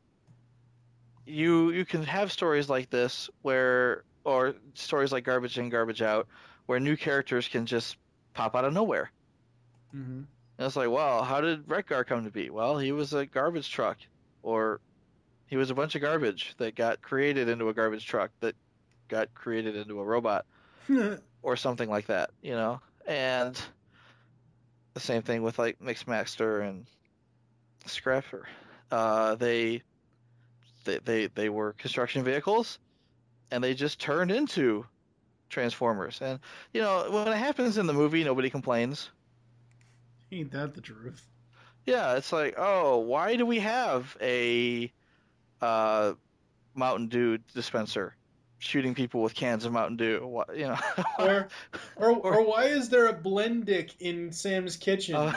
you you can have stories like this where, or stories like Garbage In, Garbage Out, where new characters can just pop out of nowhere. Mm-hmm. And it's like, well, how did Retgar come to be? Well, he was a garbage truck, or he was a bunch of garbage that got created into a garbage truck that got created into a robot, or something like that, you know? And the same thing with like Mixmaster and Scrapper. Uh, they, they they they were construction vehicles, and they just turned into Transformers. And you know, when it happens in the movie, nobody complains. Ain't that the truth? Yeah, it's like, oh, why do we have a uh, Mountain Dew dispenser shooting people with cans of Mountain Dew? What, you know, Or, or, or why is there a Blendick in Sam's kitchen? Uh,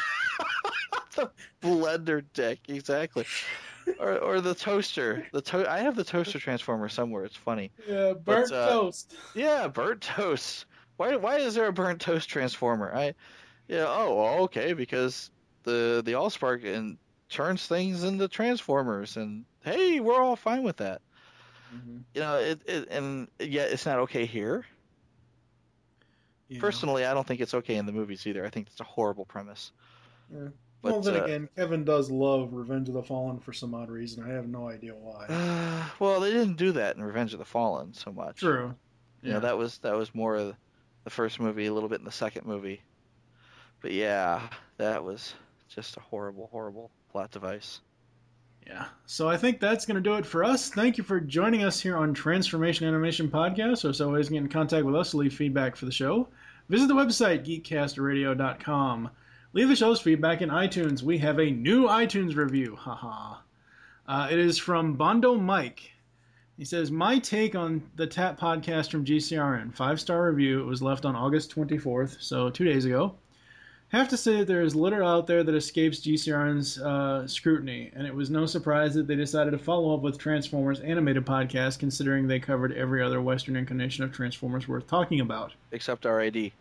the blender dick, exactly. Or or the toaster. The to- I have the toaster transformer somewhere. It's funny. yeah, burnt but, uh, toast. Yeah, burnt toast. Why why is there a burnt toast transformer? I yeah. Oh, well, okay, because the the Allspark and turns things into transformers, and hey, we're all fine with that. Mm-hmm. You know, it, it and yet it's not okay here. Yeah. Personally, I don't think it's okay in the movies either. I think it's a horrible premise. Yeah. But, well, then uh, again, Kevin does love Revenge of the Fallen for some odd reason. I have no idea why. Uh, well, they didn't do that in Revenge of the Fallen so much. True. You know, Yeah. that was that was more of the first movie, a little bit in the second movie. But yeah, that was just a horrible, horrible plot device. Yeah. So I think that's going to do it for us. Thank you for joining us here on Transformation Animation Podcast. So as always, get in contact with us, leave feedback for the show. Visit the website, geekcast radio dot com. Leave the show's feedback in iTunes. We have a new iTunes review. Haha. Uh, it is from Bondo Mike. He says, my take on the Tap podcast from G C R N. Five-star review. It was left on August twenty-fourth, so two days ago. Have to say that there is little out there that escapes G C R N's uh, scrutiny, and it was no surprise that they decided to follow up with Transformers animated podcast, considering they covered every other Western incarnation of Transformers worth talking about. Except R I D.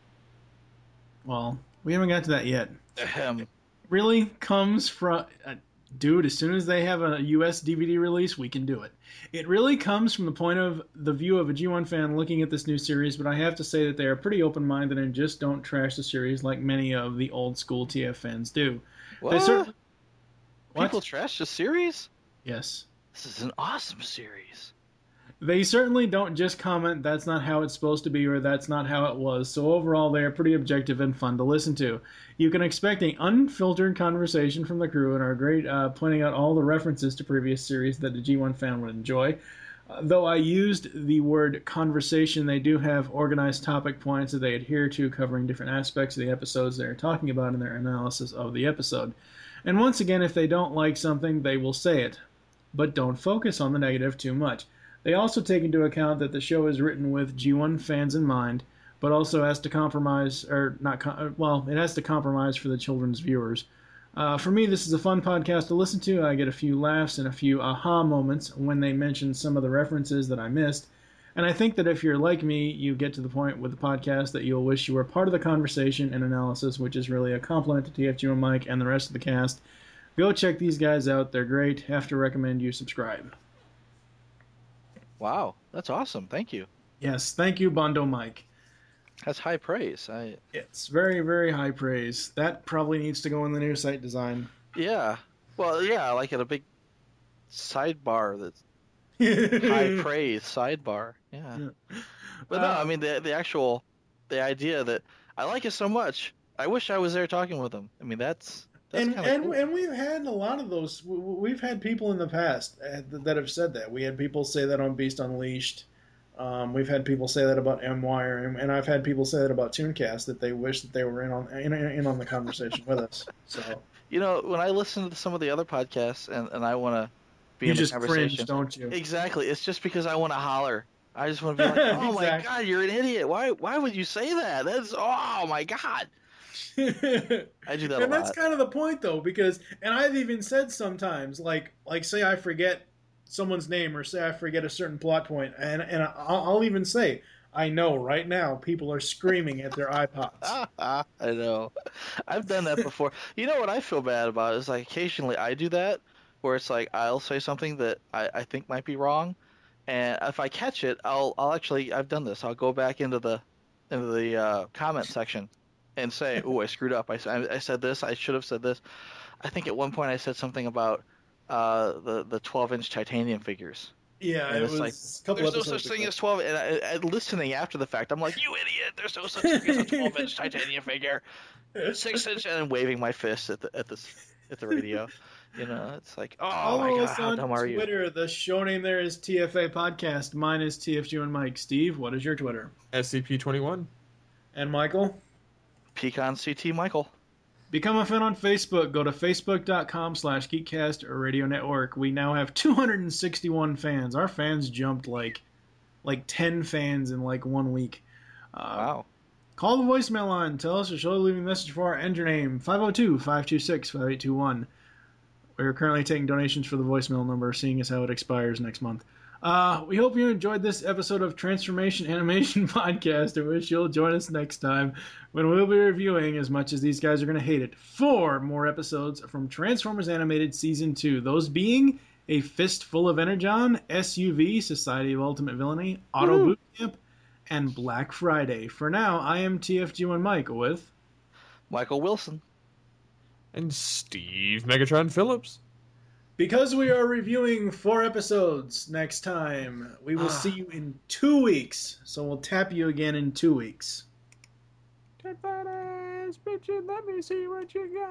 Well, we haven't got to that yet. Ahem. Really comes from... Uh, dude, as soon as they have a U S D V D release, we can do it. It really comes from the point of the view of a G one fan looking at this new series, but I have to say that they are pretty open-minded and just don't trash the series like many of the old-school T F fans do. They What? cer- What? People trash the series? Yes. This is an awesome series. They certainly don't just comment, that's not how it's supposed to be, or that's not how it was, so overall they are pretty objective and fun to listen to. You can expect an unfiltered conversation from the crew and are great uh, pointing out all the references to previous series that the G one fan would enjoy. Uh, though I used the word conversation, they do have organized topic points that they adhere to, covering different aspects of the episodes they are talking about in their analysis of the episode. And once again, if they don't like something, they will say it. But don't focus on the negative too much. They also take into account that the show is written with G one fans in mind, but also has to compromise, or not, com- well, it has to compromise for the children's viewers. Uh, for me, this is a fun podcast to listen to. I get a few laughs and a few aha moments when they mention some of the references that I missed. And I think that if you're like me, you get to the point with the podcast that you'll wish you were part of the conversation and analysis, which is really a compliment to T F G and Mike and the rest of the cast. Go check these guys out. They're great. Have to recommend you subscribe. Wow, that's awesome. Thank you. Yes, thank you, Bondo Mike. That's high praise. I It's very, very high praise. That probably needs to go in the new site design. Yeah. Well, yeah, like at a big sidebar that's high praise sidebar. Yeah. Yeah. But no, Uh, I mean the the actual the idea that I like it so much. I wish I was there talking with them. I mean that's that's and kind of and, cool. and we've had a lot of those. w- w- We've had people in the past uh, that have said that. We had people say that on Beast Unleashed. Um, we've had people say that about M Wire, and, and I've had people say that about Tooncast, that they wish that they were in on in, in on the conversation with us. So You know, when I listen to some of the other podcasts and, and I want to be you in just the cringe, conversation, don't you? exactly. It's just because I want to holler. I just want to be like, "Oh my Exactly. god, you're an idiot! Why why would you say that? That's oh my god!" I do that a and that's lot. kind of the point, though, because and I've even said sometimes, like like say I forget someone's name or say I forget a certain plot point, and and I'll, I'll even say I know right now people are screaming at their iPods. I know. I've done that before. You know what I feel bad about is like occasionally I do that where it's like I'll say something that I, I think might be wrong, and if I catch it, I'll I'll actually I've done this. I'll go back into the into the uh, comment section and say, "Oh, I screwed up. I, I said this. I should have said this." I think at one point I said something about uh, the the twelve inch titanium figures. Yeah, And it it's was like, a couple there's no episodes such thing ago. as twelve. And, I, and listening after the fact, I'm like, you idiot! There's no such thing as a twelve inch titanium figure. Six inch, and then waving my fist at the at the at the radio. You know, it's like, oh Follow my god, us how on dumb are you? Twitter. The show name there is T F A Podcast. Mine is T F G and Mike. Steve, what is your Twitter? S C P twenty-one. And Michael? Pecan C T Michael. Become a fan on Facebook. Go to facebook.com slash Geekcast or Radio Network. We now have two hundred sixty-one fans. Our fans jumped like like ten fans in like one week. Uh, wow. Call the voicemail line. Tell us your show. Leave a message for our enter name. five oh two, five two six, five eight two one. We're currently taking donations for the voicemail number, seeing as how it expires next month. Uh, we hope you enjoyed this episode of Transformation Animation Podcast. I wish you'll join us next time when we'll be reviewing, as much as these guys are going to hate it, four more episodes from Transformers Animated Season two. Those being A Fistful of Energon, S U V, Society of Ultimate Villainy, Auto Woo! Boot Camp, and Black Friday. For now, I am T F G one Mike with Michael Wilson. And Steve Megatron Phillips. Because we are reviewing four episodes next time, we will Ah. see you in two weeks. So we'll tap you again in two weeks. Take that ass, bitch, and let me see what you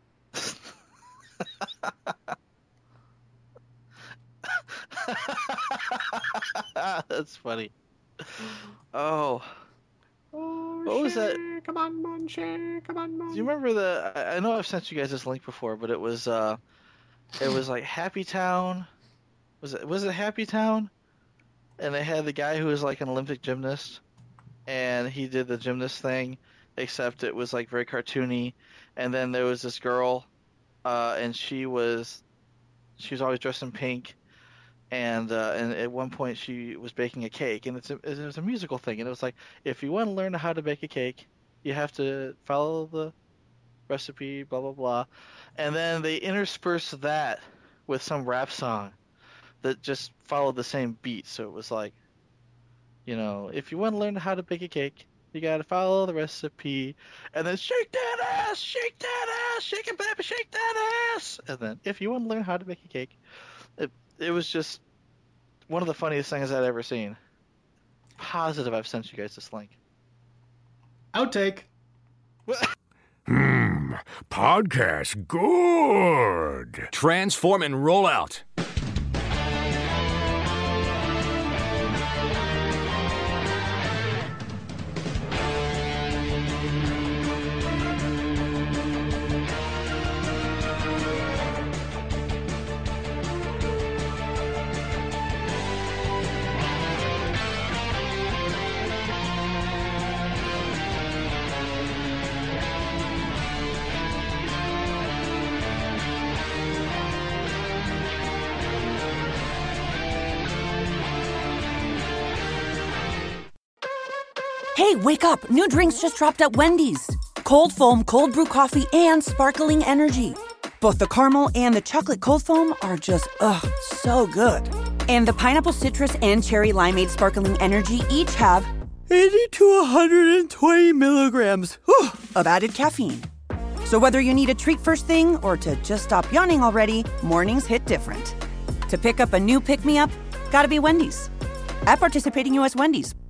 got. That's funny. Oh. Oh, What was that? shit, Come on, man, shit, come on, man. Do you remember the? I I know I've sent you guys this link before, but it was uh, it was like Happy Town. Was it was it Happy Town? And they had the guy who was like an Olympic gymnast, and he did the gymnast thing, except it was like very cartoony. And then there was this girl, uh, and she was, she was always dressed in pink, and uh, and at one point she was baking a cake, and it's a, it was a musical thing, and it was like, if you want to learn how to bake a cake, you have to follow the recipe, blah blah blah, and then they intersperse that with some rap song that just followed the same beat, so it was like, you know, if you want to learn how to bake a cake, you gotta follow the recipe, and then shake that ass, shake that ass, shake it, baby, shake that ass, and then if you want to learn how to bake a cake, it it was just one of the funniest things I'd ever seen. Positive I've sent you guys this link. Outtake. Hmm, podcast good. Transform and roll out. Hey, wake up! New drinks just dropped at Wendy's. Cold foam, cold brew coffee, and sparkling energy. Both the caramel and the chocolate cold foam are just, ugh, so good. And the pineapple citrus and cherry limeade sparkling energy each have eighty to one hundred twenty milligrams whew, of added caffeine. So whether you need a treat first thing or to just stop yawning already, mornings hit different. To pick up a new pick-me-up, gotta be Wendy's. At participating U S Wendy's.